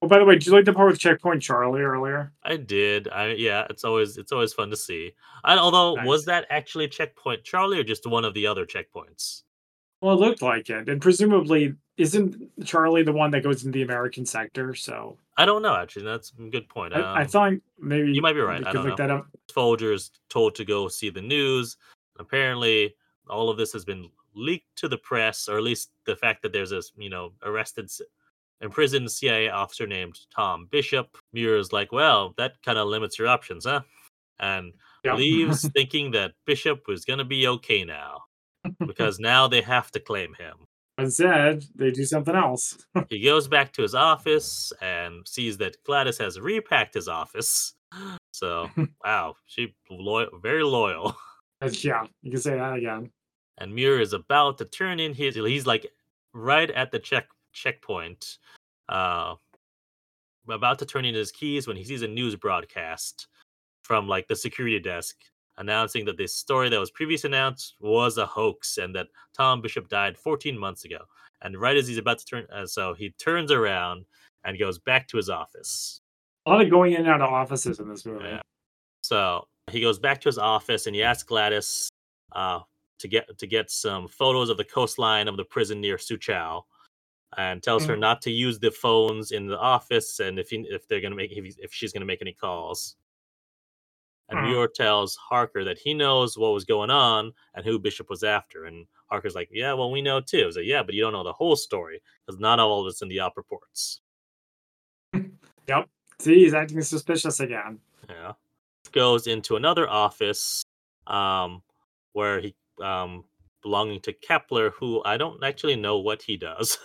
[SPEAKER 1] Oh, by the way, did you like the part with Checkpoint Charlie earlier?
[SPEAKER 2] I did. I yeah, it's always it's always fun to see. And although was
[SPEAKER 1] Nice.
[SPEAKER 2] that actually Checkpoint Charlie or just one of the other checkpoints?
[SPEAKER 1] Well, it looked like it, and presumably isn't Charlie the one that goes into the American sector? So
[SPEAKER 2] I don't know actually. That's a good point.
[SPEAKER 1] I, I
[SPEAKER 2] Um,
[SPEAKER 1] thought
[SPEAKER 2] you
[SPEAKER 1] maybe
[SPEAKER 2] might be right.
[SPEAKER 1] we
[SPEAKER 2] I
[SPEAKER 1] could
[SPEAKER 2] don't
[SPEAKER 1] look
[SPEAKER 2] know.
[SPEAKER 1] that up.
[SPEAKER 2] Folger's told to go see the news. Apparently, all of this has been leaked to the press, or at least the fact that there's a you know arrested, s- imprisoned C I A officer named Tom Bishop. Muir's like, well, that kind of limits your options, huh? And
[SPEAKER 1] Yep.
[SPEAKER 2] leaves thinking that Bishop was gonna be okay now because now they have to claim him.
[SPEAKER 1] Instead, they do something else.
[SPEAKER 2] He goes back to his office and sees that Gladys has repacked his office. So, wow, she loyal, very loyal.
[SPEAKER 1] Yeah, you can say that again.
[SPEAKER 2] And Muir is about to turn in his. He's like right at the check checkpoint, uh, about to turn in his keys when he sees a news broadcast from like the security desk announcing that this story that was previously announced was a hoax and that Tom Bishop died fourteen months ago. And right as he's about to turn, uh, so he turns around and goes back to his office.
[SPEAKER 1] A lot of going in and out of offices in this movie.
[SPEAKER 2] Yeah. So he goes back to his office and he asks Gladys uh, to get to get some photos of the coastline of the prison near Suchow, and tells her
[SPEAKER 1] Mm.
[SPEAKER 2] not to use the phones in the office, and if he, if they're gonna make if, he's- if she's gonna make any calls. And
[SPEAKER 1] Mm.
[SPEAKER 2] Muir tells Harker that he knows what was going on and who Bishop was after. And Harker's like, "Yeah, well, we know too." He's like, "Yeah, but you don't know the whole story because not all of it's in the op reports."
[SPEAKER 1] Yep. See, he's acting suspicious again.
[SPEAKER 2] Yeah. Goes into another office, um, where he um belonging to Kepler, who I don't actually know what he does.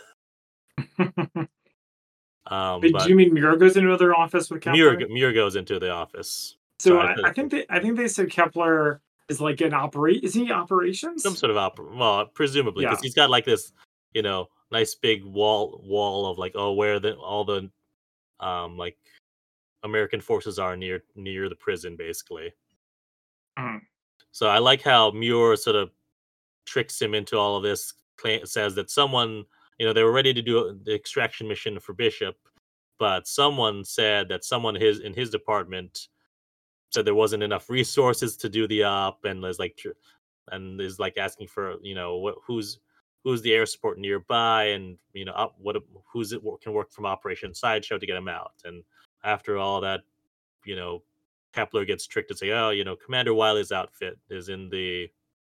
[SPEAKER 2] um,
[SPEAKER 1] Wait, do
[SPEAKER 2] but
[SPEAKER 1] you mean Muir goes into another office with
[SPEAKER 2] Muir
[SPEAKER 1] Kepler?
[SPEAKER 2] g- Muir goes into the office.
[SPEAKER 1] So
[SPEAKER 2] Sorry, I
[SPEAKER 1] I,
[SPEAKER 2] said
[SPEAKER 1] I
[SPEAKER 2] it
[SPEAKER 1] think
[SPEAKER 2] quick.
[SPEAKER 1] they I think they said Kepler is like an operate. Is he
[SPEAKER 2] Some
[SPEAKER 1] operations?
[SPEAKER 2] sort of opera. Well, presumably, because
[SPEAKER 1] Yeah.
[SPEAKER 2] he's got like this, you know, nice big wall wall of like, oh, where the all the um like American forces are near near the prison, basically.
[SPEAKER 1] Mm.
[SPEAKER 2] So I like how Muir sort of tricks him into all of this. Claim, says that someone, you know, they were ready to do the extraction mission for Bishop, but someone said that someone his in his department said there wasn't enough resources to do the op, and is like, tr- and is like asking for, you know, what who's who's the air support nearby, and you know, up, what who's it wo- can work from Operation Sideshow to get him out. And after all that, you know, Kepler gets tricked to say, oh, you know, Commander Wiley's outfit is in the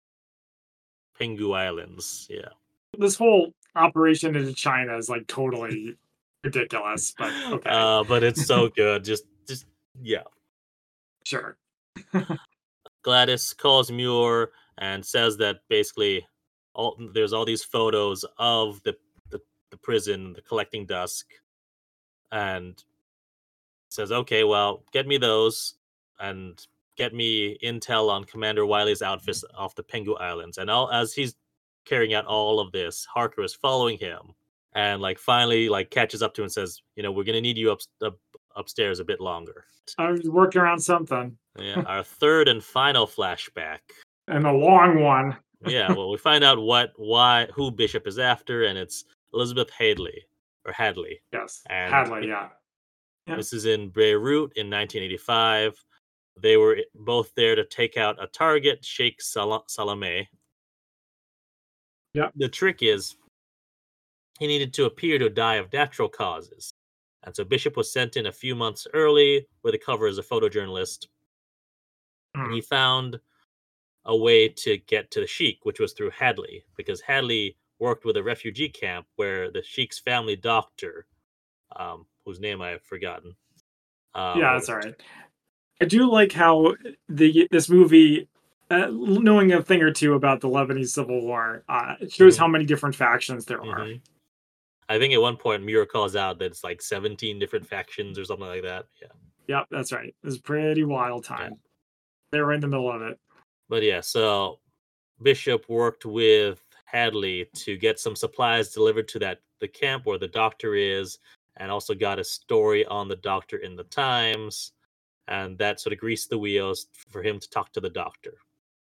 [SPEAKER 2] Penghu Islands. Yeah.
[SPEAKER 1] This whole operation into China is like totally ridiculous, but okay,
[SPEAKER 2] Uh, but it's so good. Just, just yeah.
[SPEAKER 1] sure.
[SPEAKER 2] Gladys calls Muir and says that basically, all there's all these photos of the the, the prison, the collecting dusk, and says, "Okay, well, get me those, and get me intel on Commander Wiley's outfit off the Penghu Islands." And all as he's carrying out all of this, Harker is following him, and like finally like catches up to him and says, "You know, we're gonna need you up, up upstairs a bit longer."
[SPEAKER 1] I was working around something,
[SPEAKER 2] Yeah, our third and final flashback.
[SPEAKER 1] and a long one.
[SPEAKER 2] Yeah, well, we find out what, why, who Bishop is after, and it's Elizabeth Hadley or Hadley,
[SPEAKER 1] Yes,
[SPEAKER 2] and
[SPEAKER 1] Hadley.
[SPEAKER 2] it-
[SPEAKER 1] Yeah, yeah,
[SPEAKER 2] this is in Beirut in nineteen eighty-five. They were both there to take out a target, Sheikh Sal- Salameh.
[SPEAKER 1] yeah.
[SPEAKER 2] The trick is he needed to appear to die of natural causes, and so Bishop was sent in a few months early with a cover as a photojournalist, and
[SPEAKER 1] Mm.
[SPEAKER 2] he found a way to get to the Sheik, which was through Hadley, because Hadley worked with a refugee camp where the Sheik's family doctor, um, whose name I have forgotten, uh,
[SPEAKER 1] Yeah, that's all
[SPEAKER 2] worked.
[SPEAKER 1] right. I do like how the this movie, uh, knowing a thing or two about the Lebanese Civil War, uh, it shows
[SPEAKER 2] hmm
[SPEAKER 1] how many different factions there are.
[SPEAKER 2] hmm I think at one point Muir calls out that it's like seventeen different factions or something like that. Yeah,
[SPEAKER 1] Yep, that's right. It was a pretty wild
[SPEAKER 2] yeah.
[SPEAKER 1] time. They were in the middle of it.
[SPEAKER 2] But yeah, so Bishop worked with Hadley to get some supplies delivered to that the camp where the doctor is, and also got a story on the doctor in the Times, and that sort of greased the wheels for him to talk to the doctor.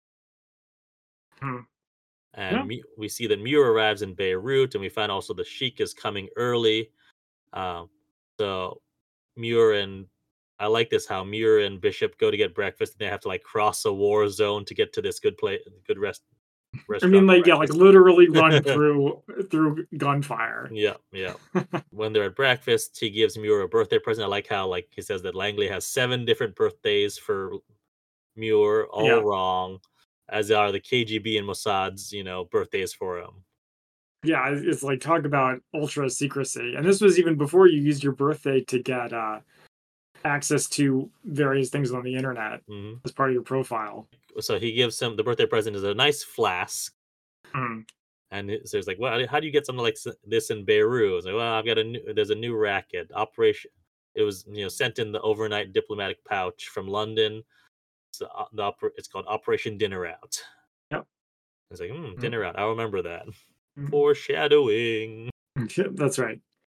[SPEAKER 1] Hmm.
[SPEAKER 2] And
[SPEAKER 1] Yeah.
[SPEAKER 2] Mu- we see that Muir arrives in Beirut, and we find also the Sheik is coming early. Um, So Muir and I like this how Muir and Bishop go to get breakfast and they have to like cross a war zone to get to this good place, good rest
[SPEAKER 1] I mean,
[SPEAKER 2] restaurant for
[SPEAKER 1] like, yeah, like
[SPEAKER 2] breakfast.
[SPEAKER 1] literally run through through gunfire.
[SPEAKER 2] Yeah, yeah. When they're at breakfast, he gives Muir a birthday present. I like how like he says that Langley has seven different birthdays for Muir, all
[SPEAKER 1] Yeah,
[SPEAKER 2] wrong, as are the K G B and Mossad's, you know, birthdays for him.
[SPEAKER 1] yeah, it's it's like talk about ultra secrecy, and this was even before you used your birthday to get uh, access to various things on the internet
[SPEAKER 2] hmm
[SPEAKER 1] as part of your profile.
[SPEAKER 2] So he gives him the birthday present is a nice flask,
[SPEAKER 1] Mm,
[SPEAKER 2] and it- so he's like, "Well, how do you get something like s- this in Beirut?" I was like, "Well, I've got a new. There's a new racket operation. It was you know sent in the overnight diplomatic pouch from London. So uh, the oper- it's called Operation Dinner Out."
[SPEAKER 1] yep.
[SPEAKER 2] I was like, hmm,
[SPEAKER 1] Mm,
[SPEAKER 2] dinner out. I'll remember that.
[SPEAKER 1] mm.
[SPEAKER 2] Foreshadowing.
[SPEAKER 1] That's right.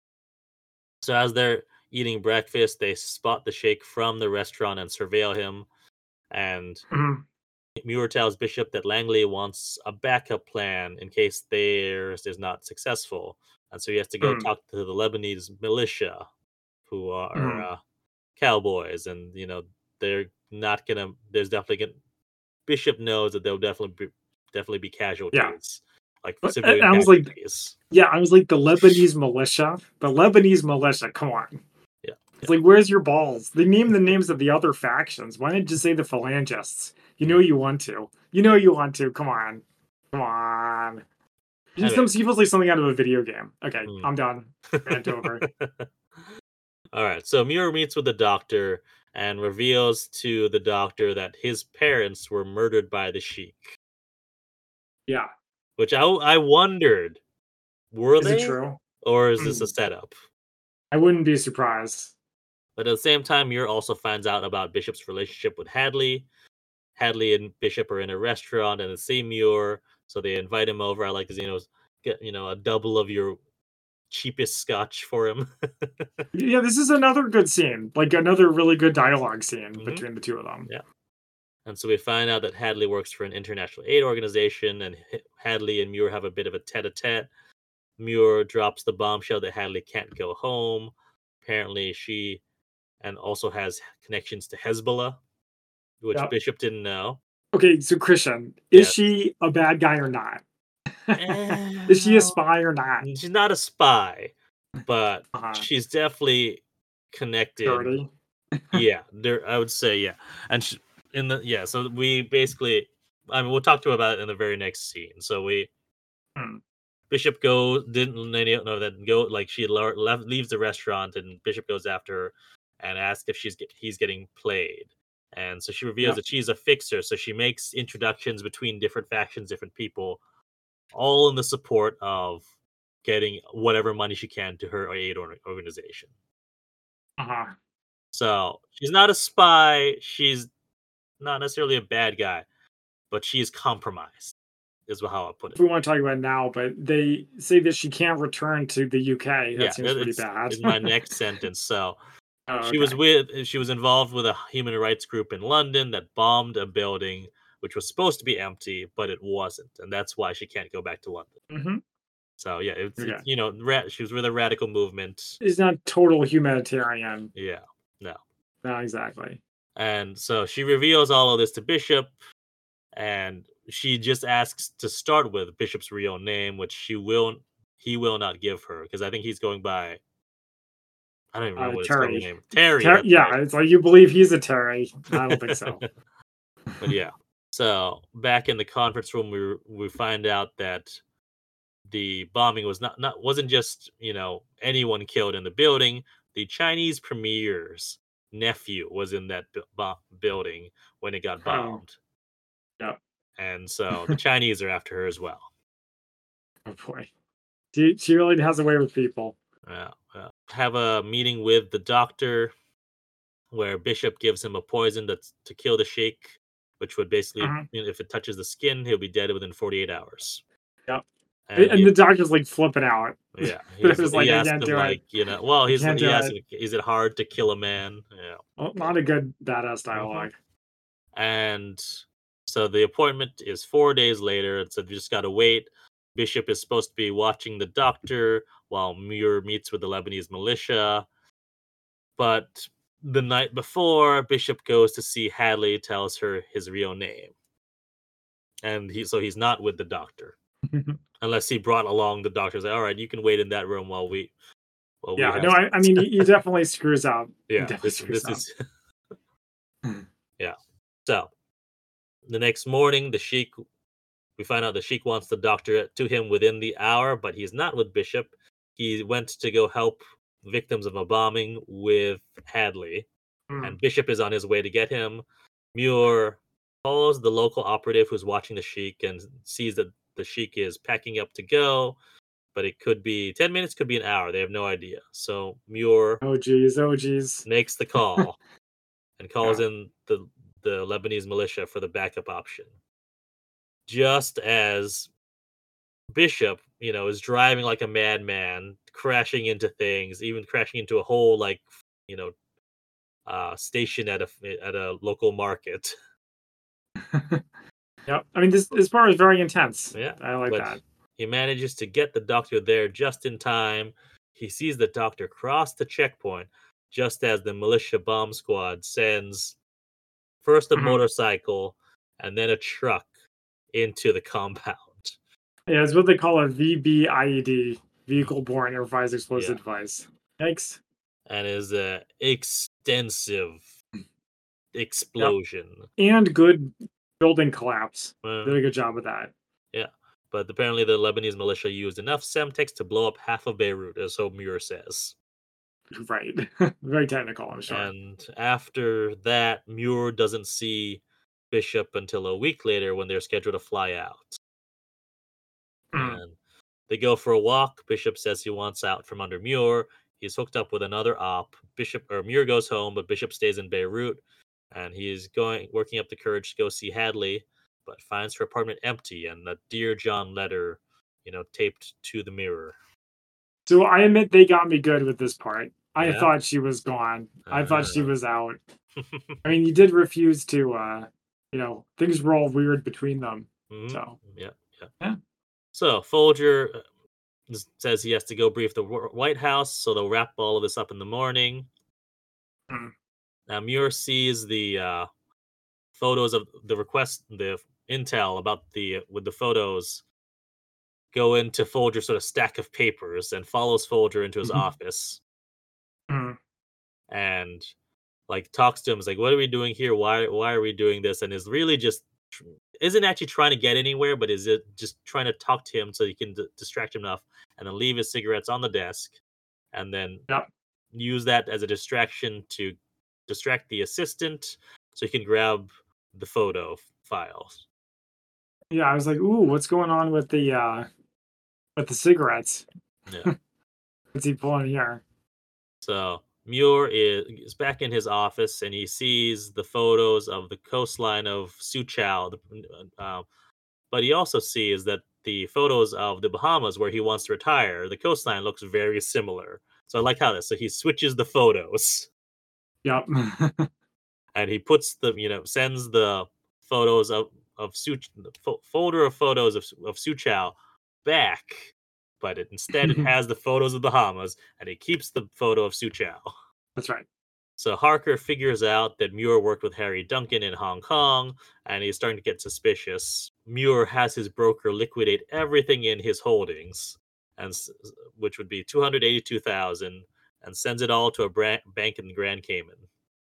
[SPEAKER 2] So as they're eating breakfast, they spot the sheikh from the restaurant and surveil him. And
[SPEAKER 1] Mhm,
[SPEAKER 2] Muir tells Bishop that Langley wants a backup plan in case theirs is not successful. And so he has to go
[SPEAKER 1] mm,
[SPEAKER 2] talk to the Lebanese militia, who are
[SPEAKER 1] mhm.
[SPEAKER 2] uh, cowboys. And, you know, they're not going to, there's definitely going to, Bishop knows that there'll definitely be, definitely be
[SPEAKER 1] Yeah.
[SPEAKER 2] casualties, like
[SPEAKER 1] But I
[SPEAKER 2] civilian
[SPEAKER 1] I was like,
[SPEAKER 2] casualties.
[SPEAKER 1] yeah, I was like the Lebanese militia. The Lebanese militia. Come on.
[SPEAKER 2] Yeah.
[SPEAKER 1] It's like, where's your balls? They name the names of the other factions. Why didn't you say the phalangists? You know
[SPEAKER 2] Mm.
[SPEAKER 1] you want to. You know you want to. Come on. Come on. It's
[SPEAKER 2] Anyway.
[SPEAKER 1] some seems like something out of a video game. Okay,
[SPEAKER 2] Mm.
[SPEAKER 1] I'm done. Rant over.
[SPEAKER 2] All right. So Muir meets with the doctor and reveals to the doctor that his parents were murdered by the sheik.
[SPEAKER 1] Yeah.
[SPEAKER 2] Which I I wondered, were
[SPEAKER 1] Is it
[SPEAKER 2] they,
[SPEAKER 1] true?
[SPEAKER 2] or is this a
[SPEAKER 1] Mm.
[SPEAKER 2] setup?
[SPEAKER 1] I wouldn't be surprised.
[SPEAKER 2] But at the same time, Muir also finds out about Bishop's relationship with Hadley. Hadley and Bishop are in a restaurant and they see Muir, so they invite him over. I like to you know get you know a double of your cheapest scotch for him.
[SPEAKER 1] Yeah, this is another good scene. Like another really good dialogue scene
[SPEAKER 2] hmm
[SPEAKER 1] between the two of them.
[SPEAKER 2] Yeah. And so we find out that Hadley works for an international aid organization, and H- Hadley and Muir have a bit of a tete-a-tete. Muir drops the bombshell that Hadley can't go home. Apparently, she and also has connections to Hezbollah, which
[SPEAKER 1] Yep.
[SPEAKER 2] Bishop didn't know.
[SPEAKER 1] Okay, so Christian, is
[SPEAKER 2] Yeah,
[SPEAKER 1] she a bad guy or not? Is she a
[SPEAKER 2] eh,
[SPEAKER 1] spy or not?
[SPEAKER 2] she's not a spy, but
[SPEAKER 1] Uh-huh.
[SPEAKER 2] she's definitely connected.
[SPEAKER 1] Dirty.
[SPEAKER 2] Yeah, there. I would say yeah, and she, in the yeah. So we basically, I mean, we'll talk to her about it in the very next scene. So we
[SPEAKER 1] Mm,
[SPEAKER 2] Bishop goes didn't any know that go like she le- left leaves the restaurant and Bishop goes after her and asks if she's get, he's getting played. And so she reveals
[SPEAKER 1] yep.
[SPEAKER 2] that she's a fixer, so she makes introductions between different factions, different people, all in the support of getting whatever money she can to her aid or- organization.
[SPEAKER 1] Uh-huh.
[SPEAKER 2] So she's not a spy. She's not necessarily a bad guy, but she is compromised. Is how I put
[SPEAKER 1] If
[SPEAKER 2] it.
[SPEAKER 1] we want to talk about it now, but they say that she can't return to the U K. That
[SPEAKER 2] Yeah,
[SPEAKER 1] seems
[SPEAKER 2] it-
[SPEAKER 1] pretty
[SPEAKER 2] it's
[SPEAKER 1] bad.
[SPEAKER 2] is my next sentence. So
[SPEAKER 1] Oh,
[SPEAKER 2] she was
[SPEAKER 1] okay.
[SPEAKER 2] with she was involved with a human rights group in London that bombed a building which was supposed to be empty, but it wasn't, and that's why she can't go back to London.
[SPEAKER 1] Hmm.
[SPEAKER 2] So yeah, it's,
[SPEAKER 1] Okay.
[SPEAKER 2] it's you know ra- she was with a radical movement.
[SPEAKER 1] It's not total humanitarian.
[SPEAKER 2] Yeah, no,
[SPEAKER 1] Not exactly.
[SPEAKER 2] and so she reveals all of this to Bishop, and she just asks to start with Bishop's real name, which she will he will not give her because I think he's going by I don't even
[SPEAKER 1] Uh,
[SPEAKER 2] remember what his total
[SPEAKER 1] Terry.
[SPEAKER 2] name. Terry,
[SPEAKER 1] Ter-
[SPEAKER 2] that's
[SPEAKER 1] yeah,
[SPEAKER 2] right.
[SPEAKER 1] it's like you believe he's a Terry. I don't think so.
[SPEAKER 2] But yeah. So back in the conference room, we we find out that the bombing was not not wasn't just you know anyone killed in the building. The Chinese premier's nephew was in that bu- bo- building when it got
[SPEAKER 1] Oh,
[SPEAKER 2] bombed,
[SPEAKER 1] yeah.
[SPEAKER 2] and so the Chinese are after her as well.
[SPEAKER 1] Oh boy. She, she really has a way with people.
[SPEAKER 2] Yeah, yeah. Have a meeting with the doctor where Bishop gives him a poison that's to kill the sheik, which would basically,
[SPEAKER 1] Mhm.
[SPEAKER 2] you know, if it touches the skin, he'll be dead within forty-eight hours.
[SPEAKER 1] Yep.
[SPEAKER 2] And
[SPEAKER 1] And
[SPEAKER 2] the
[SPEAKER 1] the doctor's like flipping out.
[SPEAKER 2] Yeah,
[SPEAKER 1] They're
[SPEAKER 2] he's
[SPEAKER 1] just
[SPEAKER 2] he
[SPEAKER 1] like, I
[SPEAKER 2] asked
[SPEAKER 1] can't
[SPEAKER 2] him
[SPEAKER 1] do it.
[SPEAKER 2] like, you know, well,
[SPEAKER 1] I
[SPEAKER 2] he's
[SPEAKER 1] can't
[SPEAKER 2] he
[SPEAKER 1] do
[SPEAKER 2] asked
[SPEAKER 1] it.
[SPEAKER 2] him, is it hard to kill a man? Yeah.
[SPEAKER 1] Well, not a good badass
[SPEAKER 2] hmm
[SPEAKER 1] dialogue.
[SPEAKER 2] And so the appointment is four days later, and so you just gotta wait. Bishop is supposed to be watching the doctor while Muir meets with the Lebanese militia, But the night before, Bishop goes to see Hadley, tells her his real name, and he so he's not with the doctor unless he brought along the doctor. He's like, all right, you can wait in that room while we while we
[SPEAKER 1] Yeah,
[SPEAKER 2] have.
[SPEAKER 1] no, I, I mean, he, he definitely screws up. He
[SPEAKER 2] Yeah,
[SPEAKER 1] definitely
[SPEAKER 2] this
[SPEAKER 1] screws
[SPEAKER 2] this
[SPEAKER 1] up.
[SPEAKER 2] is yeah. So the next morning, the Sheik we find out the Sheik wants the doctor to him within the hour, but he's not with Bishop. He went to go help victims of a bombing with Hadley,
[SPEAKER 1] Mm.
[SPEAKER 2] and Bishop is on his way to get him. Muir follows the local operative who's watching the Sheik and sees that the Sheik is packing up to go, but it could be ten minutes, could be an hour. They have no idea. So Muir
[SPEAKER 1] Oh geez, oh geez.
[SPEAKER 2] makes the call and calls
[SPEAKER 1] Yeah.
[SPEAKER 2] in the, the Lebanese militia for the backup option. Just as Bishop, you know, is driving like a madman, crashing into things, even crashing into a whole like, you know, uh, station at a at a local market.
[SPEAKER 1] Yep. I mean, this this part is very intense.
[SPEAKER 2] Yeah,
[SPEAKER 1] I like
[SPEAKER 2] but
[SPEAKER 1] that.
[SPEAKER 2] he manages to get the doctor there just in time. He sees the doctor cross the checkpoint just as the militia bomb squad sends first a
[SPEAKER 1] Mhm.
[SPEAKER 2] motorcycle and then a truck into the compound.
[SPEAKER 1] Yeah, it's what they call a V B I E D, vehicle borne improvised explosive
[SPEAKER 2] Yeah.
[SPEAKER 1] device. Yikes.
[SPEAKER 2] And is a extensive
[SPEAKER 1] Yep.
[SPEAKER 2] explosion.
[SPEAKER 1] And good building collapse.
[SPEAKER 2] Uh,
[SPEAKER 1] Did a good job with that.
[SPEAKER 2] yeah, but apparently the Lebanese militia used enough Semtex to blow up half of Beirut, as so Muir says.
[SPEAKER 1] Right. Very technical, I'm sure.
[SPEAKER 2] And after that, Muir doesn't see Bishop until a week later when they're scheduled to fly out.
[SPEAKER 1] Mm.
[SPEAKER 2] And they go for a walk. Bishop says he wants out from under Muir. He's hooked up with another op. Bishop or Muir goes home, but Bishop stays in Beirut, and he's going working up the courage to go see Hadley, but finds her apartment empty and the Dear John letter, you know, taped to the mirror.
[SPEAKER 1] So I admit they got me good with this part. I
[SPEAKER 2] Yeah?
[SPEAKER 1] thought she was gone. I thought she
[SPEAKER 2] Ah.
[SPEAKER 1] was out. I mean, he did refuse to, uh, you know, things were all weird between them.
[SPEAKER 2] Mhm.
[SPEAKER 1] So,
[SPEAKER 2] Yeah, yeah.
[SPEAKER 1] Yeah.
[SPEAKER 2] So Folger uh, s- says he has to go brief the Wh- White House, so they'll wrap all of this up in the morning.
[SPEAKER 1] Mm.
[SPEAKER 2] Now Muir sees the uh, photos of the request, the intel about the with the photos go into Folger's sort of stack of papers and follows Folger into his
[SPEAKER 1] Mhm.
[SPEAKER 2] office
[SPEAKER 1] Mm.
[SPEAKER 2] and like talks to him. Is like, "What are we doing here? Why why are we doing this?" And is really just tr- isn't actually trying to get anywhere, but is it just trying to talk to him so he can d- distract him enough, and then leave his cigarettes on the desk, and then
[SPEAKER 1] Yep.
[SPEAKER 2] use that as a distraction to distract the assistant so he can grab the photo f- files.
[SPEAKER 1] Yeah, I was like, "Ooh, what's going on with the uh with the cigarettes?
[SPEAKER 2] Yeah.
[SPEAKER 1] What's he pulling here?"
[SPEAKER 2] So Muir is, is back in his office and he sees the photos of the coastline of Suchow, the, uh, but he also sees that the photos of the Bahamas where he wants to retire, the coastline looks very similar. So I like how this. So he switches the photos
[SPEAKER 1] Yep.
[SPEAKER 2] and he puts the, you know, sends the photos of of Su, the fo- folder of photos of of Suchow back, but it, instead it has the photos of the Bahamas and he keeps the photo of Suchow.
[SPEAKER 1] That's right.
[SPEAKER 2] So Harker figures out that Muir worked with Harry Duncan in Hong Kong, and he's starting to get suspicious. Muir has his broker liquidate everything in his holdings, and s- which would be two hundred eighty-two thousand, and sends it all to a bra- bank in the Grand Cayman.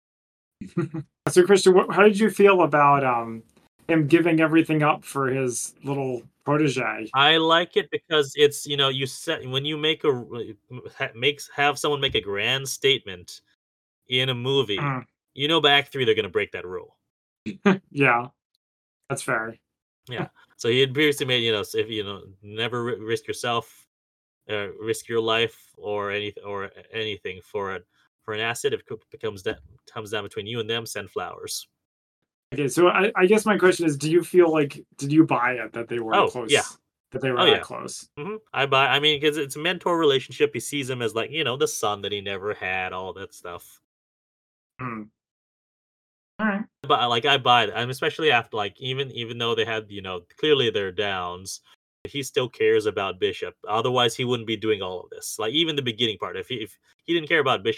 [SPEAKER 1] So, Christian, what, how did you feel about um him giving everything up for his little protege?
[SPEAKER 2] I like it because it's, you know, you set when you make a ha- makes have someone make a grand statement in a movie,
[SPEAKER 1] Mm.
[SPEAKER 2] you know, by Act Three they're going to break that rule.
[SPEAKER 1] Yeah, that's fair.
[SPEAKER 2] Yeah. So he had previously made, you know, if you know, never ri- risk yourself, uh, risk your life or anything or anything for it for an asset. If it becomes that comes down between you and them, send flowers.
[SPEAKER 1] Okay, so I, I guess my question is, do you feel like did you buy it that they were
[SPEAKER 2] Oh yeah,
[SPEAKER 1] close, that they were
[SPEAKER 2] oh
[SPEAKER 1] that
[SPEAKER 2] yeah.
[SPEAKER 1] close?
[SPEAKER 2] hmm I buy. I mean, because it's a mentor relationship. He sees him as like, you know, the son that he never had. All that stuff.
[SPEAKER 1] Mm. All right.
[SPEAKER 2] But like I buy that. I'm especially after like even even though they had, you know, clearly their downs, he still cares about Bishop. Otherwise, he wouldn't be doing all of this. Like even the beginning part. If he if he didn't care about Bishop,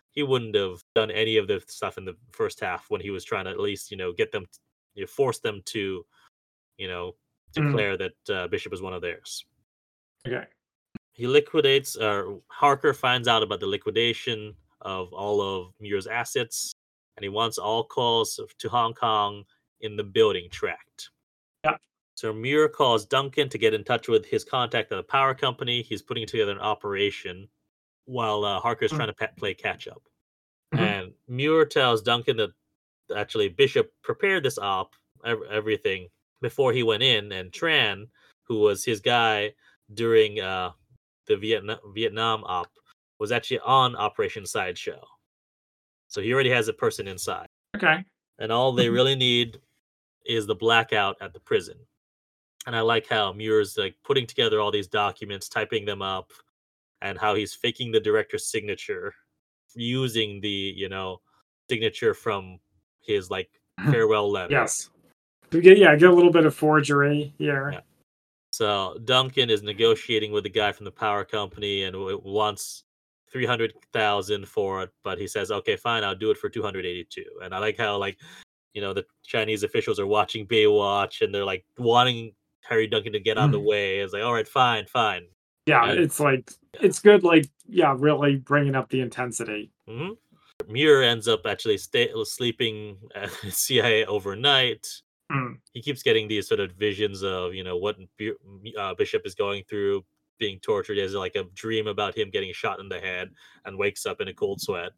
[SPEAKER 2] he wouldn't have done any of the stuff in the first half when he was trying to at least, you know, get them, you know, force them to, you know,
[SPEAKER 1] Mm,
[SPEAKER 2] declare that uh, Bishop is one of theirs.
[SPEAKER 1] okay.
[SPEAKER 2] He liquidates, or uh, Harker finds out about the liquidation of all of Muir's assets, and he wants all calls to Hong Kong in the building tracked.
[SPEAKER 1] Yeah.
[SPEAKER 2] So Muir calls Duncan to get in touch with his contact at the power company. He's putting together an operation while uh, Harker's
[SPEAKER 1] Mm.
[SPEAKER 2] trying to pe- play catch up.
[SPEAKER 1] Mhm.
[SPEAKER 2] And Muir tells Duncan that actually Bishop prepared this op, ev- everything, before he went in, and Tran, who was his guy during uh, the Vietnam Vietnam op, was actually on Operation Sideshow. So he already has a person inside.
[SPEAKER 1] Okay.
[SPEAKER 2] And all they really need is the blackout at the prison. And I like how Muir's like putting together all these documents, typing them up, and how he's faking the director's signature using the, you know, signature from his like farewell letter.
[SPEAKER 1] Yes. We get yeah, get a little bit of forgery here.
[SPEAKER 2] Yeah. So Duncan is negotiating with the guy from the power company and w- wants three hundred thousand for it, but he says, "Okay, fine, I'll do it for two hundred eighty-two." And I like how, like, you know, the Chinese officials are watching Baywatch and they're like wanting Harry Duncan to get out of the way. It's like, "All right, fine, fine."
[SPEAKER 1] Yeah,
[SPEAKER 2] And-
[SPEAKER 1] it's like it's good. Like yeah, really bringing up the intensity.
[SPEAKER 2] hmm Muir ends up actually stay, sleeping at C I A overnight.
[SPEAKER 1] Mm.
[SPEAKER 2] He keeps getting these sort of visions of, you know, what Bu- uh, Bishop is going through, being tortured. As like a dream about him getting shot in the head, and wakes up in a cold sweat.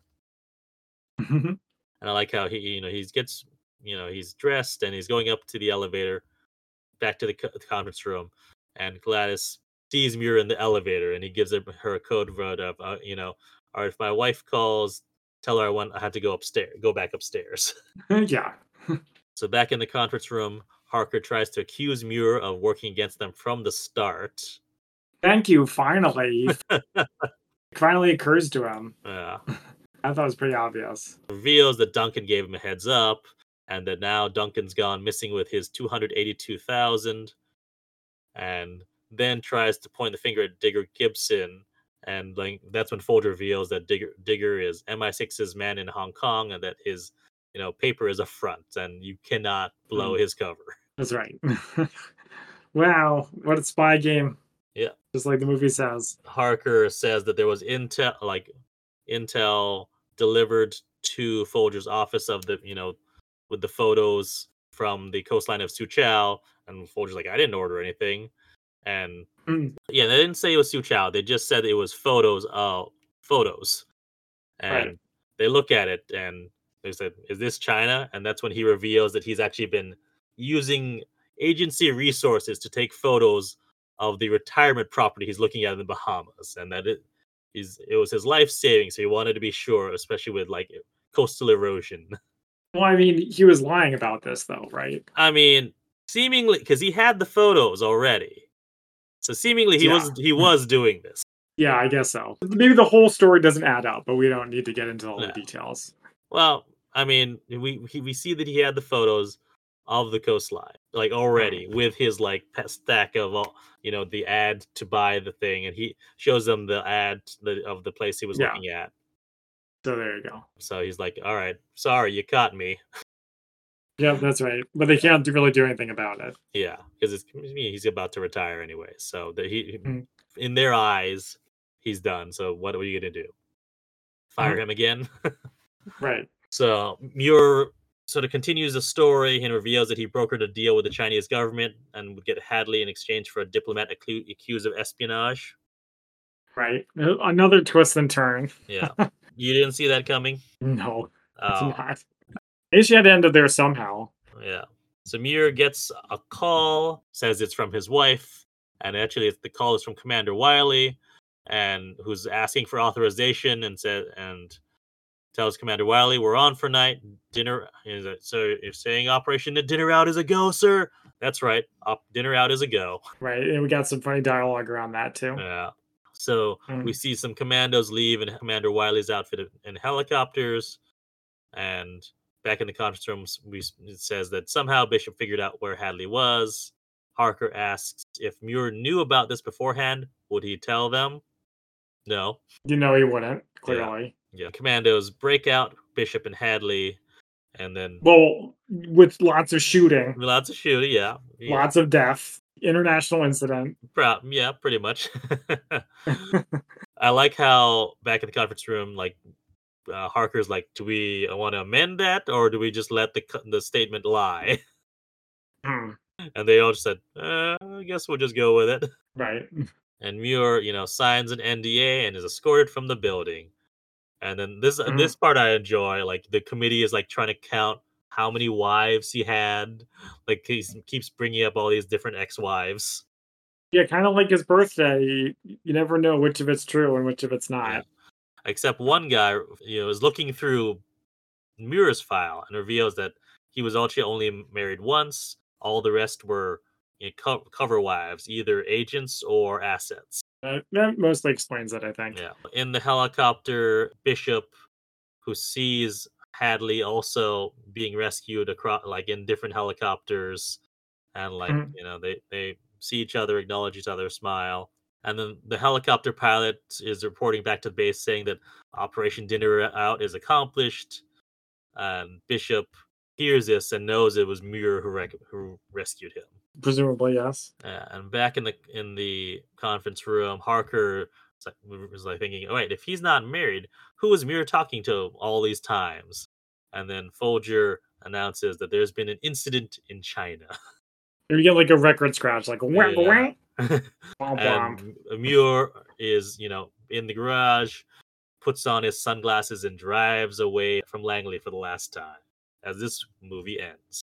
[SPEAKER 2] And I like how he, you know, he gets, you know, he's dressed and he's going up to the elevator, back to the, co- the conference room, and Gladys sees Muir in the elevator, and he gives her, her a code word of, uh, you know, or if my wife calls, tell her I want I had to go upstairs, go back upstairs.
[SPEAKER 1] Yeah.
[SPEAKER 2] So back in the conference room, Harker tries to accuse Muir of working against them from the start.
[SPEAKER 1] Thank you. Finally, it finally occurs to him.
[SPEAKER 2] Yeah.
[SPEAKER 1] I thought it was pretty obvious.
[SPEAKER 2] Reveals that Duncan gave him a heads up, and that now Duncan's gone missing with his two hundred eighty-two thousand, and then tries to point the finger at Digger Gibson, and like that's when Folger reveals that Digger Digger is M I six's man in Hong Kong, and that his, you know, paper is a front, and you cannot blow
[SPEAKER 1] Mm.
[SPEAKER 2] his cover.
[SPEAKER 1] That's right. Wow, what a spy game!
[SPEAKER 2] Yeah.
[SPEAKER 1] Just like the movie says.
[SPEAKER 2] Harker says that there was intel, like intel delivered to Folger's office of the, you know, with the photos from the coastline of Suchow, and Folger's like, I didn't order anything. And
[SPEAKER 1] Mm.
[SPEAKER 2] yeah, they didn't say it was Suchow. They just said it was photos of photos. And
[SPEAKER 1] Right.
[SPEAKER 2] they look at it and they said, is this China? And that's when he reveals that he's actually been using agency resources to take photos of the retirement property he's looking at in the Bahamas, and that it is it was his life saving, so he wanted to be sure, especially with like coastal erosion.
[SPEAKER 1] Well, I mean, he was lying about this, though, right?
[SPEAKER 2] I mean, seemingly because he had the photos already, so seemingly he
[SPEAKER 1] Yeah.
[SPEAKER 2] was he was doing this.
[SPEAKER 1] Yeah, I guess so. Maybe the whole story doesn't add up, but we don't need to get into all
[SPEAKER 2] Yeah.
[SPEAKER 1] the details.
[SPEAKER 2] Well, I mean, we he, we see that he had the photos of the coastline, like already with his like pet stack of all, you know, the ad to buy the thing, and he shows them the ad the, of the place he was
[SPEAKER 1] Yeah.
[SPEAKER 2] looking at.
[SPEAKER 1] So there you go.
[SPEAKER 2] So he's like, "All right, sorry, you caught me."
[SPEAKER 1] Yeah, that's right. But they can't do- really do anything about it.
[SPEAKER 2] Yeah, because it's he's about to retire anyway. So that he,
[SPEAKER 1] Mm.
[SPEAKER 2] in their eyes, he's done. So what are you gonna do? Fire
[SPEAKER 1] Mhm.
[SPEAKER 2] him again?
[SPEAKER 1] Right.
[SPEAKER 2] So Muir sort of continues the story and reveals that he brokered a deal with the Chinese government and would get Hadley in exchange for a diplomat accu- accused of espionage.
[SPEAKER 1] Right. Uh, Another twist and turn.
[SPEAKER 2] Yeah, you didn't see that coming.
[SPEAKER 1] No, it's
[SPEAKER 2] Oh,
[SPEAKER 1] not. I guess you had to end it there somehow.
[SPEAKER 2] yeah. So Muir gets a call, says it's from his wife, and actually it's, the call is from Commander Wiley, and who's asking for authorization, and said and tells Commander Wiley, "We're on for night dinner." Is it, so you're saying Operation Dinner Out is a go, sir? That's right. Op, dinner Out is a go.
[SPEAKER 1] Right. And we got some funny dialogue around that, too.
[SPEAKER 2] Yeah. So
[SPEAKER 1] Mm.
[SPEAKER 2] we see some commandos leave and Commander Wiley's outfitted in helicopters. And back in the conference rooms, we, it says that somehow Bishop figured out where Hadley was. Harker asks if Muir knew about this beforehand. Would he tell them? No.
[SPEAKER 1] You know he wouldn't, clearly.
[SPEAKER 2] Yeah, commandos break out Bishop and Hadley, and then
[SPEAKER 1] Well, with lots of shooting,
[SPEAKER 2] lots of shooting. Yeah, yeah,
[SPEAKER 1] lots of death, international incident.
[SPEAKER 2] prob- yeah, pretty much. I like how back in the conference room, like uh, Harker's like, do we want to amend that, or do we just let the co- the statement lie?
[SPEAKER 1] Hmm,
[SPEAKER 2] And they all just said, uh, I guess we'll just go with it.
[SPEAKER 1] right.
[SPEAKER 2] And Muir, you know, signs an N D A and is escorted from the building. And then this uh,
[SPEAKER 1] Mhm.
[SPEAKER 2] this part I enjoy. Like the committee is like trying to count how many wives he had. Like he keeps bringing up all these different ex-wives.
[SPEAKER 1] Yeah, kind of like his birthday. You, you never know which of it's true and which of it's
[SPEAKER 2] Yeah,
[SPEAKER 1] not.
[SPEAKER 2] except one guy, you know, is looking through Muir's file and reveals that he was actually only married once. All the rest were you know, co- cover wives, either agents or assets.
[SPEAKER 1] Uh, that mostly explains it, I think.
[SPEAKER 2] Yeah. In the helicopter, Bishop, who sees Hadley also being rescued across, like in different helicopters, and like
[SPEAKER 1] Mhm.
[SPEAKER 2] you know they they see each other, acknowledge each other, smile, and then the helicopter pilot is reporting back to base saying that Operation Dinner Out is accomplished, and Bishop hears this and knows it was Muir who rec- who rescued him.
[SPEAKER 1] Presumably, yes.
[SPEAKER 2] Uh, and back in the in the conference room, Harker was like, was like thinking, "Oh wait, if he's not married, who was Muir talking to all these times?" And then Folger announces that there's been an incident in China.
[SPEAKER 1] You get like a record scratch, like whack
[SPEAKER 2] Yeah.
[SPEAKER 1] whack, womp womp.
[SPEAKER 2] And Muir is, you know, in the garage, puts on his sunglasses and drives away from Langley for the last time as this movie ends.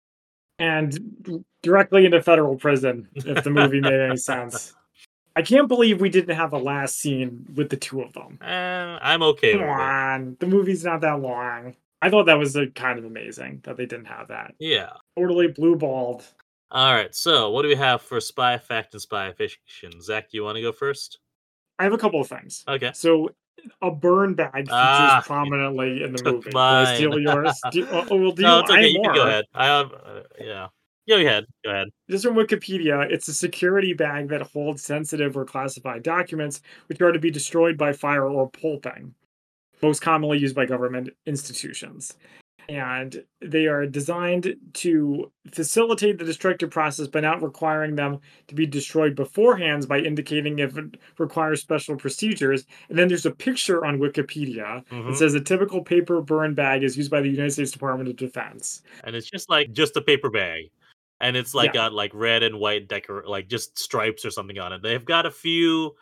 [SPEAKER 1] And directly into federal prison, if the movie made any sense. I can't believe we didn't have a last scene with the two of them.
[SPEAKER 2] Eh, I'm okay
[SPEAKER 1] Come
[SPEAKER 2] with it.
[SPEAKER 1] on, the movie's not that long. I thought that was uh, kind of amazing that they didn't have that.
[SPEAKER 2] Yeah.
[SPEAKER 1] Totally blue balled.
[SPEAKER 2] All right. So, what do we have for spy fact and spy fiction? Zach, do you want to go first?
[SPEAKER 1] I have a couple of things.
[SPEAKER 2] Okay.
[SPEAKER 1] So, a burn bag features
[SPEAKER 2] Ah, you
[SPEAKER 1] prominently in the
[SPEAKER 2] took
[SPEAKER 1] movie. Did I
[SPEAKER 2] mine.
[SPEAKER 1] steal yours? Do, oh, oh, well, do
[SPEAKER 2] No,
[SPEAKER 1] you?
[SPEAKER 2] it's
[SPEAKER 1] I
[SPEAKER 2] okay.
[SPEAKER 1] have
[SPEAKER 2] You can go
[SPEAKER 1] more.
[SPEAKER 2] ahead. I have, uh, yeah. Go ahead. Go ahead.
[SPEAKER 1] Just from Wikipedia, it's a security bag that holds sensitive or classified documents, which are to be destroyed by fire or pulping, most commonly used by government institutions. And they are designed to facilitate the destructive process by not requiring them to be destroyed beforehand by indicating if it requires special procedures. And then there's a picture on Wikipedia that
[SPEAKER 2] Hmm.
[SPEAKER 1] says a typical paper burn bag is used by the United States Department of Defense.
[SPEAKER 2] And it's just like just a paper bag, and it's like
[SPEAKER 1] Yeah,
[SPEAKER 2] got like red and white decor, like just stripes or something on it. They've got a few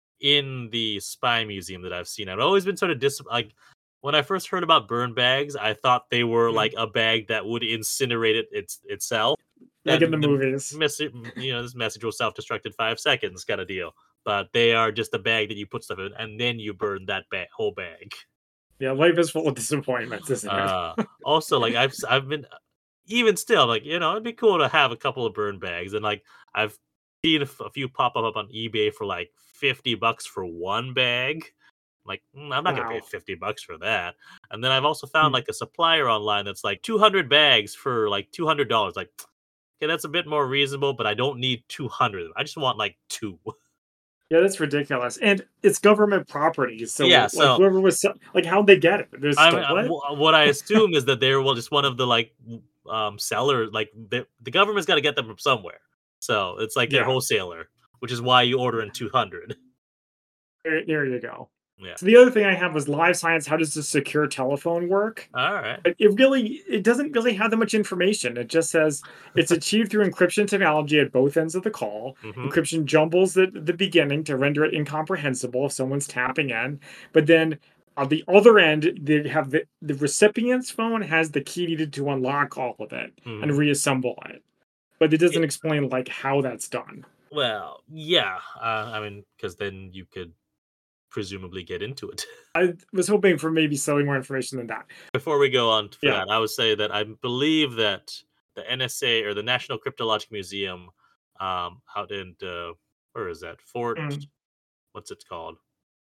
[SPEAKER 2] in the spy museum that I've seen. I've always been sort of dis like when I first heard about burn bags, I thought they were
[SPEAKER 1] mhm,
[SPEAKER 2] like a bag that would incinerate it its, itself.
[SPEAKER 1] like
[SPEAKER 2] That
[SPEAKER 1] in the
[SPEAKER 2] the
[SPEAKER 1] movies.
[SPEAKER 2] message, you know, this message will self-destruct in five seconds, kind of deal. But they are just a bag that you put stuff in, and then you burn that bag, whole bag.
[SPEAKER 1] Yeah, life is full of disappointments, isn't it?
[SPEAKER 2] Uh, also, like I've s- I've been even still like you know it'd be cool to have a couple of burn bags, and like I've seen a, f- a few pop up on eBay for like fifty bucks for one bag. Like "Mm, I'm not gonna pay
[SPEAKER 1] Wow.
[SPEAKER 2] fifty bucks for that. And then I've also found
[SPEAKER 1] Hmm.
[SPEAKER 2] like a supplier online that's like two hundred bags for like two hundred dollars. Like okay, that's a bit more reasonable, but I don't need two hundred. I just want like two.
[SPEAKER 1] Yeah, that's ridiculous. And it's government property.
[SPEAKER 2] Yeah,
[SPEAKER 1] So, like,
[SPEAKER 2] so
[SPEAKER 1] whoever was, sell- like, how'd they get it? They
[SPEAKER 2] I mean,
[SPEAKER 1] stole
[SPEAKER 2] uh,
[SPEAKER 1] it?
[SPEAKER 2] wh- what I assume is that they're well, just one of the like w- um sellers. Like the the government's got to get them from somewhere, so it's like their
[SPEAKER 1] Yeah.
[SPEAKER 2] wholesaler, which is why you order in two hundred.
[SPEAKER 1] There, there you go.
[SPEAKER 2] Yeah.
[SPEAKER 1] So the other thing I have was live science. How does the secure telephone work?
[SPEAKER 2] All right.
[SPEAKER 1] But it really, it doesn't really have that much information. It just says it's achieved through encryption technology at both ends of the call.
[SPEAKER 2] Mm-hmm.
[SPEAKER 1] Encryption jumbles the, the beginning to render it incomprehensible if someone's tapping in. But then on the other end, they have the, the recipient's phone has the key needed to unlock all of it
[SPEAKER 2] Mm-hmm.
[SPEAKER 1] and reassemble it. But it doesn't explain like how that's done.
[SPEAKER 2] Well, yeah. Uh, I mean, because then you could presumably get into it.
[SPEAKER 1] I was hoping for maybe slightly more information than that.
[SPEAKER 2] Before we go on for
[SPEAKER 1] Yeah.
[SPEAKER 2] that, I would say that I believe that the N S A or the National Cryptologic Museum, um, out in uh, where is that Fort?
[SPEAKER 1] Mm.
[SPEAKER 2] What's it called?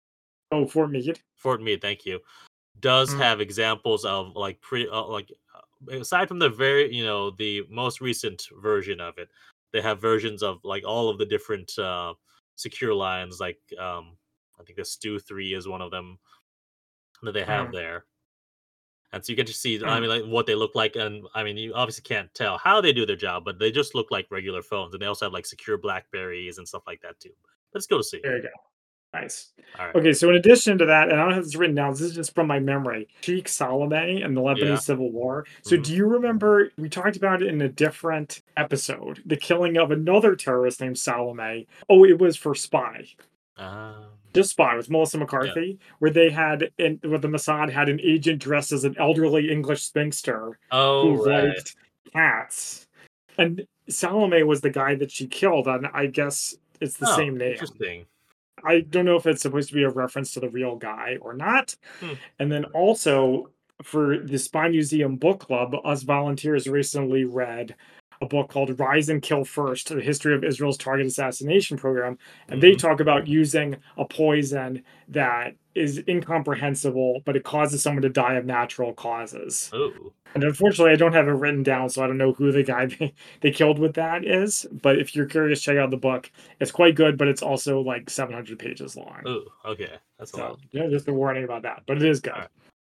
[SPEAKER 1] Oh, Fort Meade.
[SPEAKER 2] Fort Meade. Thank you. Does
[SPEAKER 1] Mm.
[SPEAKER 2] have examples of like pre uh, like uh, aside from the very you know the most recent version of it, they have versions of like all of the different uh, secure lines. Like um, I think the Stu three is one of them. that they have
[SPEAKER 1] Mm.
[SPEAKER 2] there. And so you get to see, I
[SPEAKER 1] Mm.
[SPEAKER 2] mean, like what they look like, and I mean, you obviously can't tell how they do their job, but they just look like regular phones, and they also have like secure Blackberries and stuff like that too. But it's cool to see.
[SPEAKER 1] There you go. Nice.
[SPEAKER 2] All right.
[SPEAKER 1] Okay, so in addition to that, and I don't have this written down, this is just from my memory. Sheikh Salome and the
[SPEAKER 2] Yeah.
[SPEAKER 1] Lebanese Civil War. So
[SPEAKER 2] hmm
[SPEAKER 1] do you remember we talked about it in a different episode, the killing of another terrorist named Salome? Oh, it was for Spy.
[SPEAKER 2] Um,
[SPEAKER 1] Just Spy with Melissa
[SPEAKER 2] yeah.
[SPEAKER 1] McCarthy, where they had in where the Mossad had an agent dressed as an elderly English spinster
[SPEAKER 2] Oh,
[SPEAKER 1] who
[SPEAKER 2] right.
[SPEAKER 1] liked cats. And Salome was the guy that she killed, and I guess it's the
[SPEAKER 2] Oh,
[SPEAKER 1] same name.
[SPEAKER 2] interesting.
[SPEAKER 1] I don't know if it's supposed to be a reference to the real guy or not.
[SPEAKER 2] Hmm.
[SPEAKER 1] And then also for the Spy Museum Book Club, us volunteers recently read a book called Rise and Kill First, The History of Israel's Target Assassination Program. And they
[SPEAKER 2] hmm
[SPEAKER 1] talk about using a poison that is incomprehensible, but it causes someone to die of natural causes.
[SPEAKER 2] Oh,
[SPEAKER 1] And unfortunately, I don't have it written down, so I don't know who the guy they, they killed with that is. But if you're curious, check out the book. It's quite good, but it's also like seven hundred pages long.
[SPEAKER 2] oh, okay. That's a
[SPEAKER 1] So,
[SPEAKER 2] lot.
[SPEAKER 1] yeah, just a warning about that. But it is
[SPEAKER 2] All
[SPEAKER 1] good.
[SPEAKER 2] right.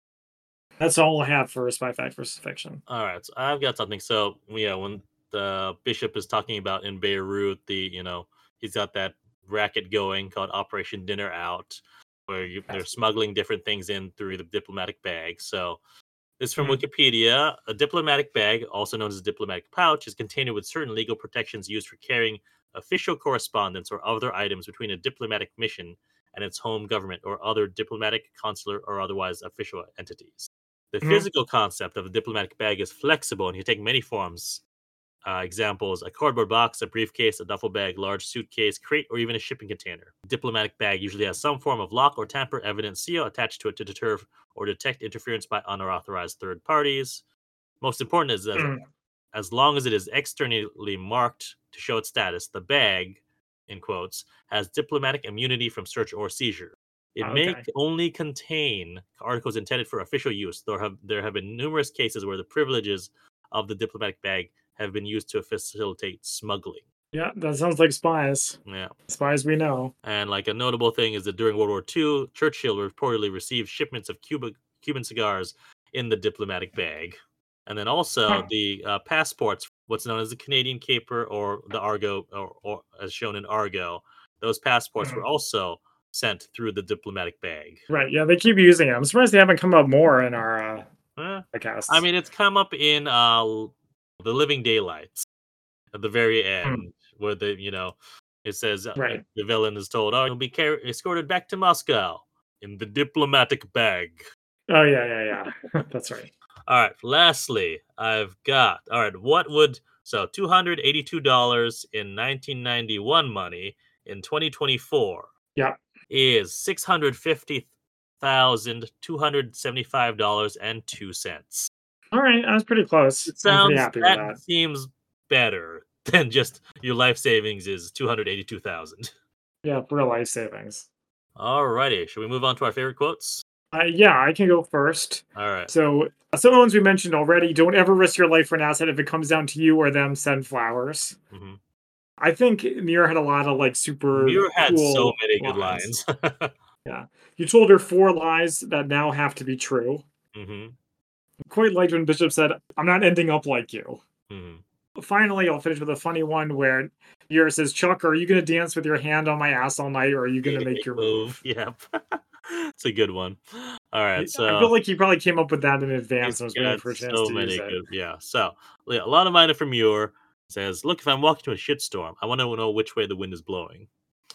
[SPEAKER 1] That's all I have for Spy Fact versus Fiction.
[SPEAKER 2] All right. So I've got something. So yeah, when the bishop is talking about in Beirut, the you know he's got that racket going called Operation Dinner Out, where you, they're
[SPEAKER 1] Yes.
[SPEAKER 2] smuggling different things in through the diplomatic bag. So this is from
[SPEAKER 1] Mhm.
[SPEAKER 2] Wikipedia. A diplomatic bag, also known as a diplomatic pouch, is a container with certain legal protections used for carrying official correspondence or other items between a diplomatic mission and its home government or other diplomatic, consular, or otherwise official entities. The
[SPEAKER 1] Mhm.
[SPEAKER 2] physical concept of a diplomatic bag is flexible and can take many forms. Uh, examples: a cardboard box, a briefcase, a duffel bag, large suitcase, crate, or even a shipping container. A diplomatic bag usually has some form of lock or tamper evidence seal attached to it to deter or detect interference by unauthorized third parties. Most important is as,
[SPEAKER 1] Mm.
[SPEAKER 2] as long as it is externally marked to show its status, the bag, in quotes, has diplomatic immunity from search or seizure. It may
[SPEAKER 1] Okay.
[SPEAKER 2] only contain articles intended for official use. There have there have been numerous cases where the privileges of the diplomatic bag have been used to facilitate smuggling.
[SPEAKER 1] Yeah, that sounds like spies.
[SPEAKER 2] Yeah.
[SPEAKER 1] Spies we know.
[SPEAKER 2] And like a notable thing is that during World War Two, Churchill reportedly received shipments of Cuba, Cuban cigars in the diplomatic bag. And then also
[SPEAKER 1] Huh.
[SPEAKER 2] the uh, passports, what's known as the Canadian caper or the Argo, or, or as shown in Argo, those passports were
[SPEAKER 1] Mhm.
[SPEAKER 2] also sent through the diplomatic bag.
[SPEAKER 1] Right. Yeah, they keep using it. I'm surprised they haven't come up more in our uh,
[SPEAKER 2] Eh, I
[SPEAKER 1] podcasts.
[SPEAKER 2] mean, it's come up in uh, the Living Daylights at the very
[SPEAKER 1] Mm.
[SPEAKER 2] end, where the you know it says uh,
[SPEAKER 1] Right.
[SPEAKER 2] the villain is told, "Oh, you'll be car- escorted back to Moscow in the diplomatic bag."
[SPEAKER 1] Oh, yeah, yeah, yeah. That's right.
[SPEAKER 2] All right. Lastly, I've got all right. What would so two hundred eighty-two dollars in nineteen ninety-one money in twenty twenty-four
[SPEAKER 1] Yeah.
[SPEAKER 2] is six hundred fifty thousand two hundred seventy-five dollars and two cents.
[SPEAKER 1] All right. I was pretty close.
[SPEAKER 2] It
[SPEAKER 1] I'm pretty
[SPEAKER 2] sounds
[SPEAKER 1] happy with
[SPEAKER 2] that
[SPEAKER 1] that.
[SPEAKER 2] seems better than just your life savings is two hundred eighty-two thousand.
[SPEAKER 1] Yeah, real life savings.
[SPEAKER 2] Alrighty, should we move on to our favorite quotes?
[SPEAKER 1] Uh, yeah, I can go first.
[SPEAKER 2] All right.
[SPEAKER 1] So, some of the ones we mentioned already. Don't ever risk your life for an asset. If it comes down to you or them, send flowers.
[SPEAKER 2] hmm
[SPEAKER 1] I think Muir had a lot of like super
[SPEAKER 2] Muir had so
[SPEAKER 1] cool
[SPEAKER 2] many good
[SPEAKER 1] lines.
[SPEAKER 2] lines.
[SPEAKER 1] Yeah. You told her four lies that now have to be true.
[SPEAKER 2] hmm
[SPEAKER 1] Quite liked when Bishop said, I'm not ending up like you.
[SPEAKER 2] hmm
[SPEAKER 1] Finally, I'll finish with a funny one where Muir says, Chuck, are you going to dance with your hand on my ass all night or are you going to make your
[SPEAKER 2] Move.
[SPEAKER 1] move?
[SPEAKER 2] Yep. It's a good one. All right,
[SPEAKER 1] I feel
[SPEAKER 2] so
[SPEAKER 1] like he probably came up with that in advance
[SPEAKER 2] he's
[SPEAKER 1] and was waiting
[SPEAKER 2] got
[SPEAKER 1] for a chance
[SPEAKER 2] so
[SPEAKER 1] to use
[SPEAKER 2] many
[SPEAKER 1] it.
[SPEAKER 2] good. Yeah. So yeah, a lot of mine are from Muir. Says, look, if I'm walking to a shitstorm, I want to know which way the wind is blowing.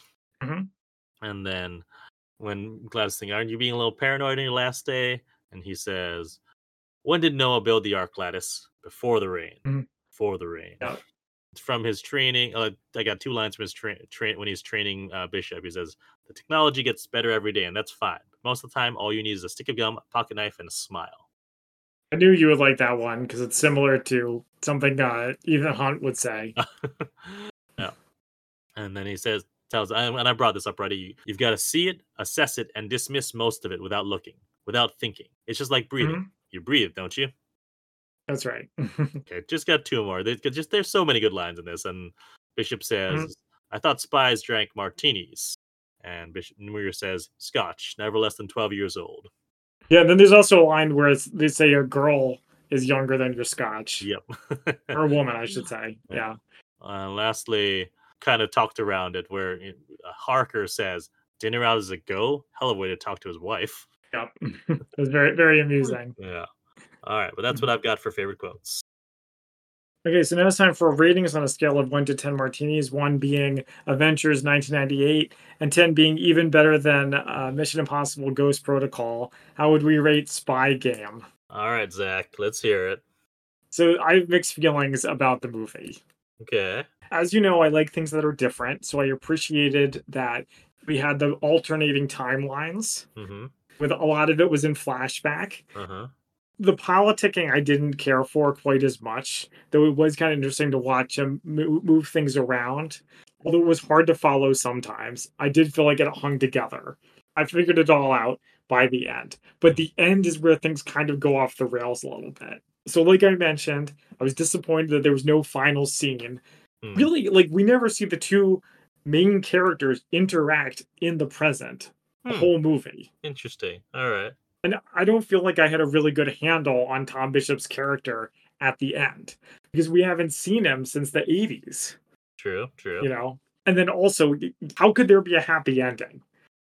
[SPEAKER 1] Mhm.
[SPEAKER 2] And then when Gladys saying, aren't you being a little paranoid on your last day? And he says, when did Noah build the ark, Gladys? Before the rain.
[SPEAKER 1] Mhm.
[SPEAKER 2] Before the rain.
[SPEAKER 1] Yeah.
[SPEAKER 2] It's from his training. Uh, I got two lines from his train tra- when he's training uh, Bishop. He says, the technology gets better every day, and that's fine. But most of the time, all you need is a stick of gum, a pocket knife, and a smile.
[SPEAKER 1] I knew you would like that one because it's similar to something uh, Ethan Hunt would say.
[SPEAKER 2] Yeah. And then he says, tells, and I brought this up already. You've got to see it, assess it, and dismiss most of it without looking, without thinking. It's just like breathing.
[SPEAKER 1] Mhm.
[SPEAKER 2] You breathe, don't you?
[SPEAKER 1] That's right.
[SPEAKER 2] Okay, just got two more. There's just there's so many good lines in this. And Bishop
[SPEAKER 1] Mhm.
[SPEAKER 2] says, "I thought spies drank martinis," and Bishop Muir says, "Scotch, never less than twelve years old."
[SPEAKER 1] Yeah, and then there's also a line where it's, they say a girl is younger than your scotch.
[SPEAKER 2] Yep.
[SPEAKER 1] Or a woman, I should say.
[SPEAKER 2] Yeah.
[SPEAKER 1] Yeah.
[SPEAKER 2] Uh, lastly, kind of talked around it where uh, Harker says, "Dinner out is a go." Hell of a way to talk to his wife.
[SPEAKER 1] Yep. It was very, very amusing.
[SPEAKER 2] Yeah. All right, but that's what
[SPEAKER 1] Mhm.
[SPEAKER 2] I've got for favorite quotes.
[SPEAKER 1] Okay, so now it's time for ratings on a scale of one to ten martinis, one being Avengers nineteen ninety-eight, and ten being even better than uh, Mission Impossible Ghost Protocol. How would we rate Spy Game?
[SPEAKER 2] All right, Zach, let's hear it.
[SPEAKER 1] So I have mixed feelings about the movie.
[SPEAKER 2] Okay.
[SPEAKER 1] As you know, I like things that are different, so I appreciated that we had the alternating timelines,
[SPEAKER 2] Mm-hmm.
[SPEAKER 1] with a lot of it was in flashback.
[SPEAKER 2] Uh-huh.
[SPEAKER 1] The politicking I didn't care for quite as much, though it was kind of interesting to watch him move, move things around. Although it was hard to follow sometimes, I did feel like it hung together. I figured it all out by the end. But the end is where things kind of go off the rails a little bit. So, like I mentioned, I was disappointed that there was no final scene.
[SPEAKER 2] Hmm.
[SPEAKER 1] Really, like, we never see the two main characters interact in the present the
[SPEAKER 2] Hmm.
[SPEAKER 1] whole movie.
[SPEAKER 2] Interesting. All right.
[SPEAKER 1] And I don't feel like I had a really good handle on Tom Bishop's character at the end because we haven't seen him since the eighties,
[SPEAKER 2] True, true.
[SPEAKER 1] you know? And then also, how could there be a happy ending?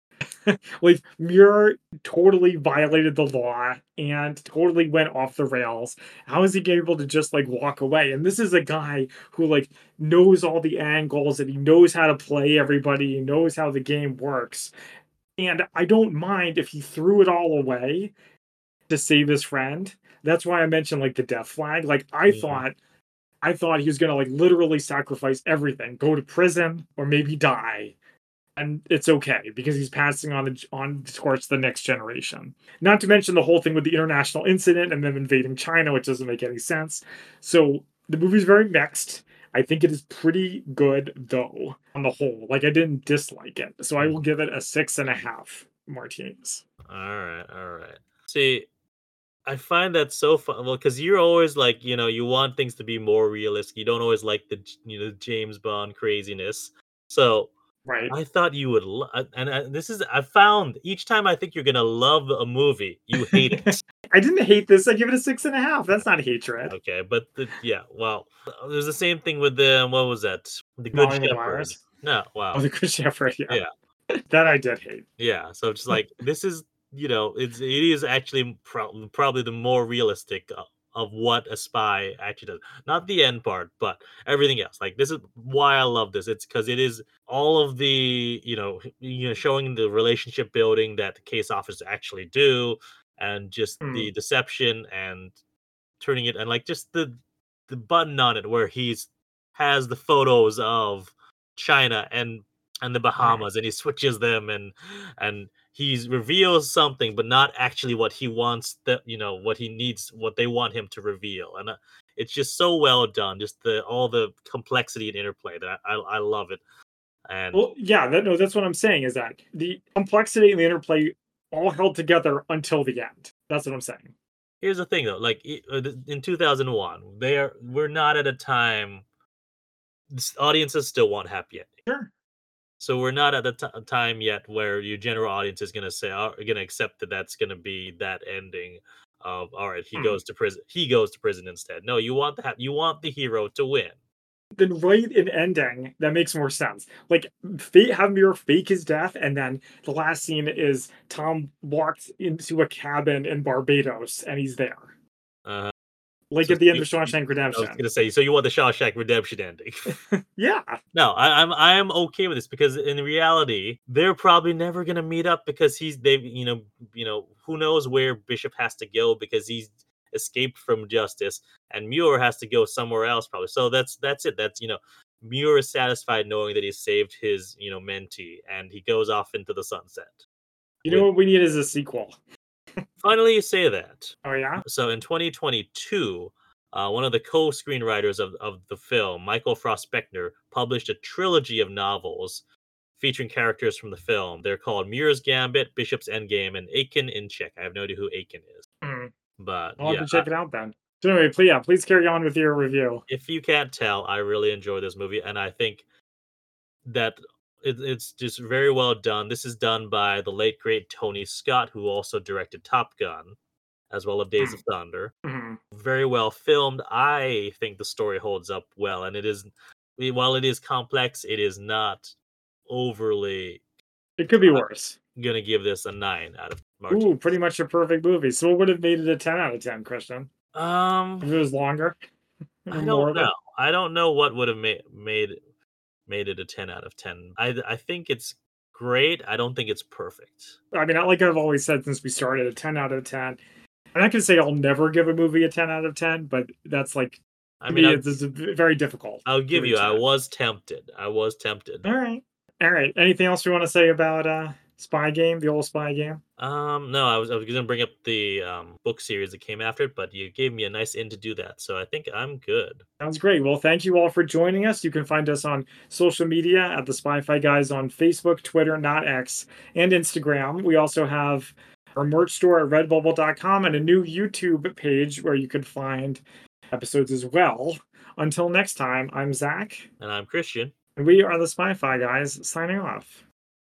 [SPEAKER 1] Like, Muir totally violated the law and totally went off the rails. How is he able to just like walk away? And this is a guy who like knows all the angles and he knows how to play everybody, he knows how the game works. And I don't mind if he threw it all away to save his friend. That's why I mentioned like the death flag. Like I
[SPEAKER 2] Mhm.
[SPEAKER 1] thought I thought he was gonna like literally sacrifice everything, go to prison or maybe die. And it's okay because he's passing on the on the torch to the next generation. Not to mention the whole thing with the international incident and them invading China, which doesn't make any sense. So the movie's very mixed. I think it is pretty good though, on the whole. Like I didn't dislike it. So I will give it a six and a half martinis.
[SPEAKER 2] All right, all right. See, I find that so fun. Well, because you're always like, you know, you want things to be more realistic. You don't always like the, J- you know, James Bond craziness. So
[SPEAKER 1] Right.
[SPEAKER 2] I thought you would, lo- uh, and uh, this is, I found each time I think you're gonna love a movie, you hate it.
[SPEAKER 1] I didn't hate this. I give it a six and a half. That's not hatred.
[SPEAKER 2] Okay, but the, yeah, well, uh, there's the same thing with the what was that? The Good
[SPEAKER 1] Molly
[SPEAKER 2] Shepherd.
[SPEAKER 1] McGuire's.
[SPEAKER 2] No,
[SPEAKER 1] Oh,
[SPEAKER 2] wow,
[SPEAKER 1] the Good Shepherd. Yeah.
[SPEAKER 2] yeah,
[SPEAKER 1] That I did hate.
[SPEAKER 2] yeah. So it's like this is, you know, it's it is actually pro- probably the more realistic of, of what a spy actually does. Not the end part, but everything else. Like this is why I love this. It's because it is all of the you know h- you know showing the relationship building that the case officers actually do, and just
[SPEAKER 1] Hmm.
[SPEAKER 2] the deception and turning it and like just the the button on it where he's has the photos of China and and the Bahamas and he switches them and and he's reveals something but not actually what he wants that you know what he needs what they want him to reveal and uh, it's just so well done just the all the complexity and interplay that I, I, I love it and
[SPEAKER 1] Well, yeah, that, no, that's what I'm saying is that the complexity and the interplay all held together until the end. That's what I'm saying.
[SPEAKER 2] here's the thing though like i- uh, th- in two thousand one they are we're not at a time s- audiences still want happy ending.
[SPEAKER 1] Sure.
[SPEAKER 2] So we're not at the t- time yet where your general audience is gonna say, are gonna accept that that's gonna be that ending of all right, he
[SPEAKER 1] Hmm.
[SPEAKER 2] goes to prison. He goes to prison instead. No, you want that. You want the hero to win.
[SPEAKER 1] Then write an ending that makes more sense. Like fake, have Mirror fake his death, and then the last scene is Tom walks into a cabin in Barbados, and he's there,
[SPEAKER 2] Uh,
[SPEAKER 1] like
[SPEAKER 2] so
[SPEAKER 1] at the end
[SPEAKER 2] you,
[SPEAKER 1] of
[SPEAKER 2] you-
[SPEAKER 1] Shawshank
[SPEAKER 2] I was
[SPEAKER 1] Redemption.
[SPEAKER 2] gonna say, so you want the Shawshank Redemption ending?
[SPEAKER 1] Yeah,
[SPEAKER 2] No, I, I'm I am okay with this because in reality, they're probably never gonna meet up because he's they you know you know who knows where Bishop has to go because he's escaped from justice and Muir has to go somewhere else probably. So that's that's it. That's you know Muir is satisfied knowing that he saved his you know mentee and he goes off into the sunset.
[SPEAKER 1] you know
[SPEAKER 2] With
[SPEAKER 1] what we need is a sequel.
[SPEAKER 2] finally you say that.
[SPEAKER 1] Oh yeah.
[SPEAKER 2] So in twenty twenty-two, uh, one of the co-screenwriters of, of the film, Michael Frost Beckner, published a trilogy of novels featuring characters from the film. They're called Muir's Gambit, Bishop's Endgame, and Aiken in Check. I have no idea who Aiken is,
[SPEAKER 1] Hmm.
[SPEAKER 2] but
[SPEAKER 1] I'll have
[SPEAKER 2] yeah,
[SPEAKER 1] to
[SPEAKER 2] I,
[SPEAKER 1] check it out then. So anyway, please, yeah, please carry on with your review.
[SPEAKER 2] if you can't tell, I really enjoy this movie, and I think that it, it's just very well done. This is done by the late great Tony Scott, who also directed Top Gun, as well as Days of Thunder.
[SPEAKER 1] Mhm.
[SPEAKER 2] Very well filmed. I think the story holds up well, and it is, while it is complex, it is not overly.
[SPEAKER 1] It could be worse.
[SPEAKER 2] I'm gonna give this a nine out of Martin.
[SPEAKER 1] Ooh, pretty much a perfect movie. So what would have made it a ten out of ten, Christian?
[SPEAKER 2] Um,
[SPEAKER 1] If it was longer?
[SPEAKER 2] I
[SPEAKER 1] More
[SPEAKER 2] don't
[SPEAKER 1] of it?
[SPEAKER 2] know. I don't know what would have made made made it a ten out of ten. I I think it's great. I don't think it's perfect.
[SPEAKER 1] I mean, like I've always said since we started, a ten out of ten. And I can say I'll never give a movie a ten out of ten, but that's like,
[SPEAKER 2] I
[SPEAKER 1] to
[SPEAKER 2] mean,
[SPEAKER 1] me,
[SPEAKER 2] I'll,
[SPEAKER 1] it's, it's very difficult.
[SPEAKER 2] I'll give
[SPEAKER 1] to
[SPEAKER 2] you.
[SPEAKER 1] reach
[SPEAKER 2] I
[SPEAKER 1] that.
[SPEAKER 2] was tempted. I was tempted.
[SPEAKER 1] All right. All right. Anything else you want to say about uh, Spy Game, the old Spy Game?
[SPEAKER 2] Um, no, I was I was gonna bring up the um book series that came after it, but you gave me a nice in to do that, so I think I'm good.
[SPEAKER 1] Sounds great. Well, thank you all for joining us. You can find us on social media at the Spy-Fi Guys on Facebook, Twitter, not X, and Instagram. We also have our merch store at redbubble dot com and a new YouTube page where you can find episodes as well. Until next time, I'm Zach.
[SPEAKER 2] And I'm Christian.
[SPEAKER 1] And we are the Spy-Fi Guys, signing off.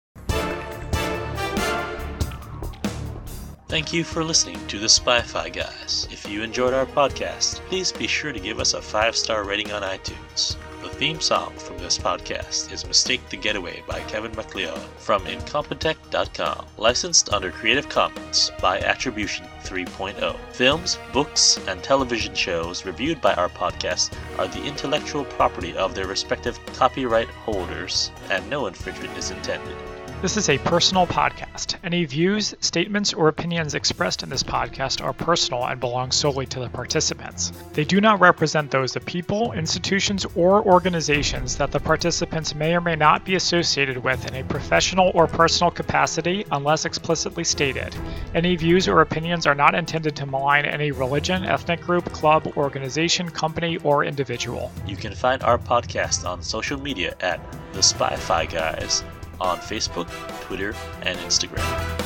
[SPEAKER 3] Thank you for listening to the Spy-Fi Guys. If you enjoyed our podcast, please be sure to give us a five-star rating on iTunes. The theme song from this podcast is Mistake the Getaway by Kevin MacLeod from Incompetech dot com. Licensed under Creative Commons by Attribution three point oh. Films, books, and television shows reviewed by our podcast are the intellectual property of their respective copyright holders, and no infringement is intended.
[SPEAKER 4] This is a personal podcast. Any views, statements, or opinions expressed in this podcast are personal and belong solely to the participants. They do not represent those of people, institutions, or organizations that the participants may or may not be associated with in a professional or personal capacity unless explicitly stated. Any views or opinions are not intended to malign any religion, ethnic group, club, organization, company, or individual.
[SPEAKER 3] You can find our podcast on social media at The Spy-Fi Guys on Facebook, Twitter, and Instagram.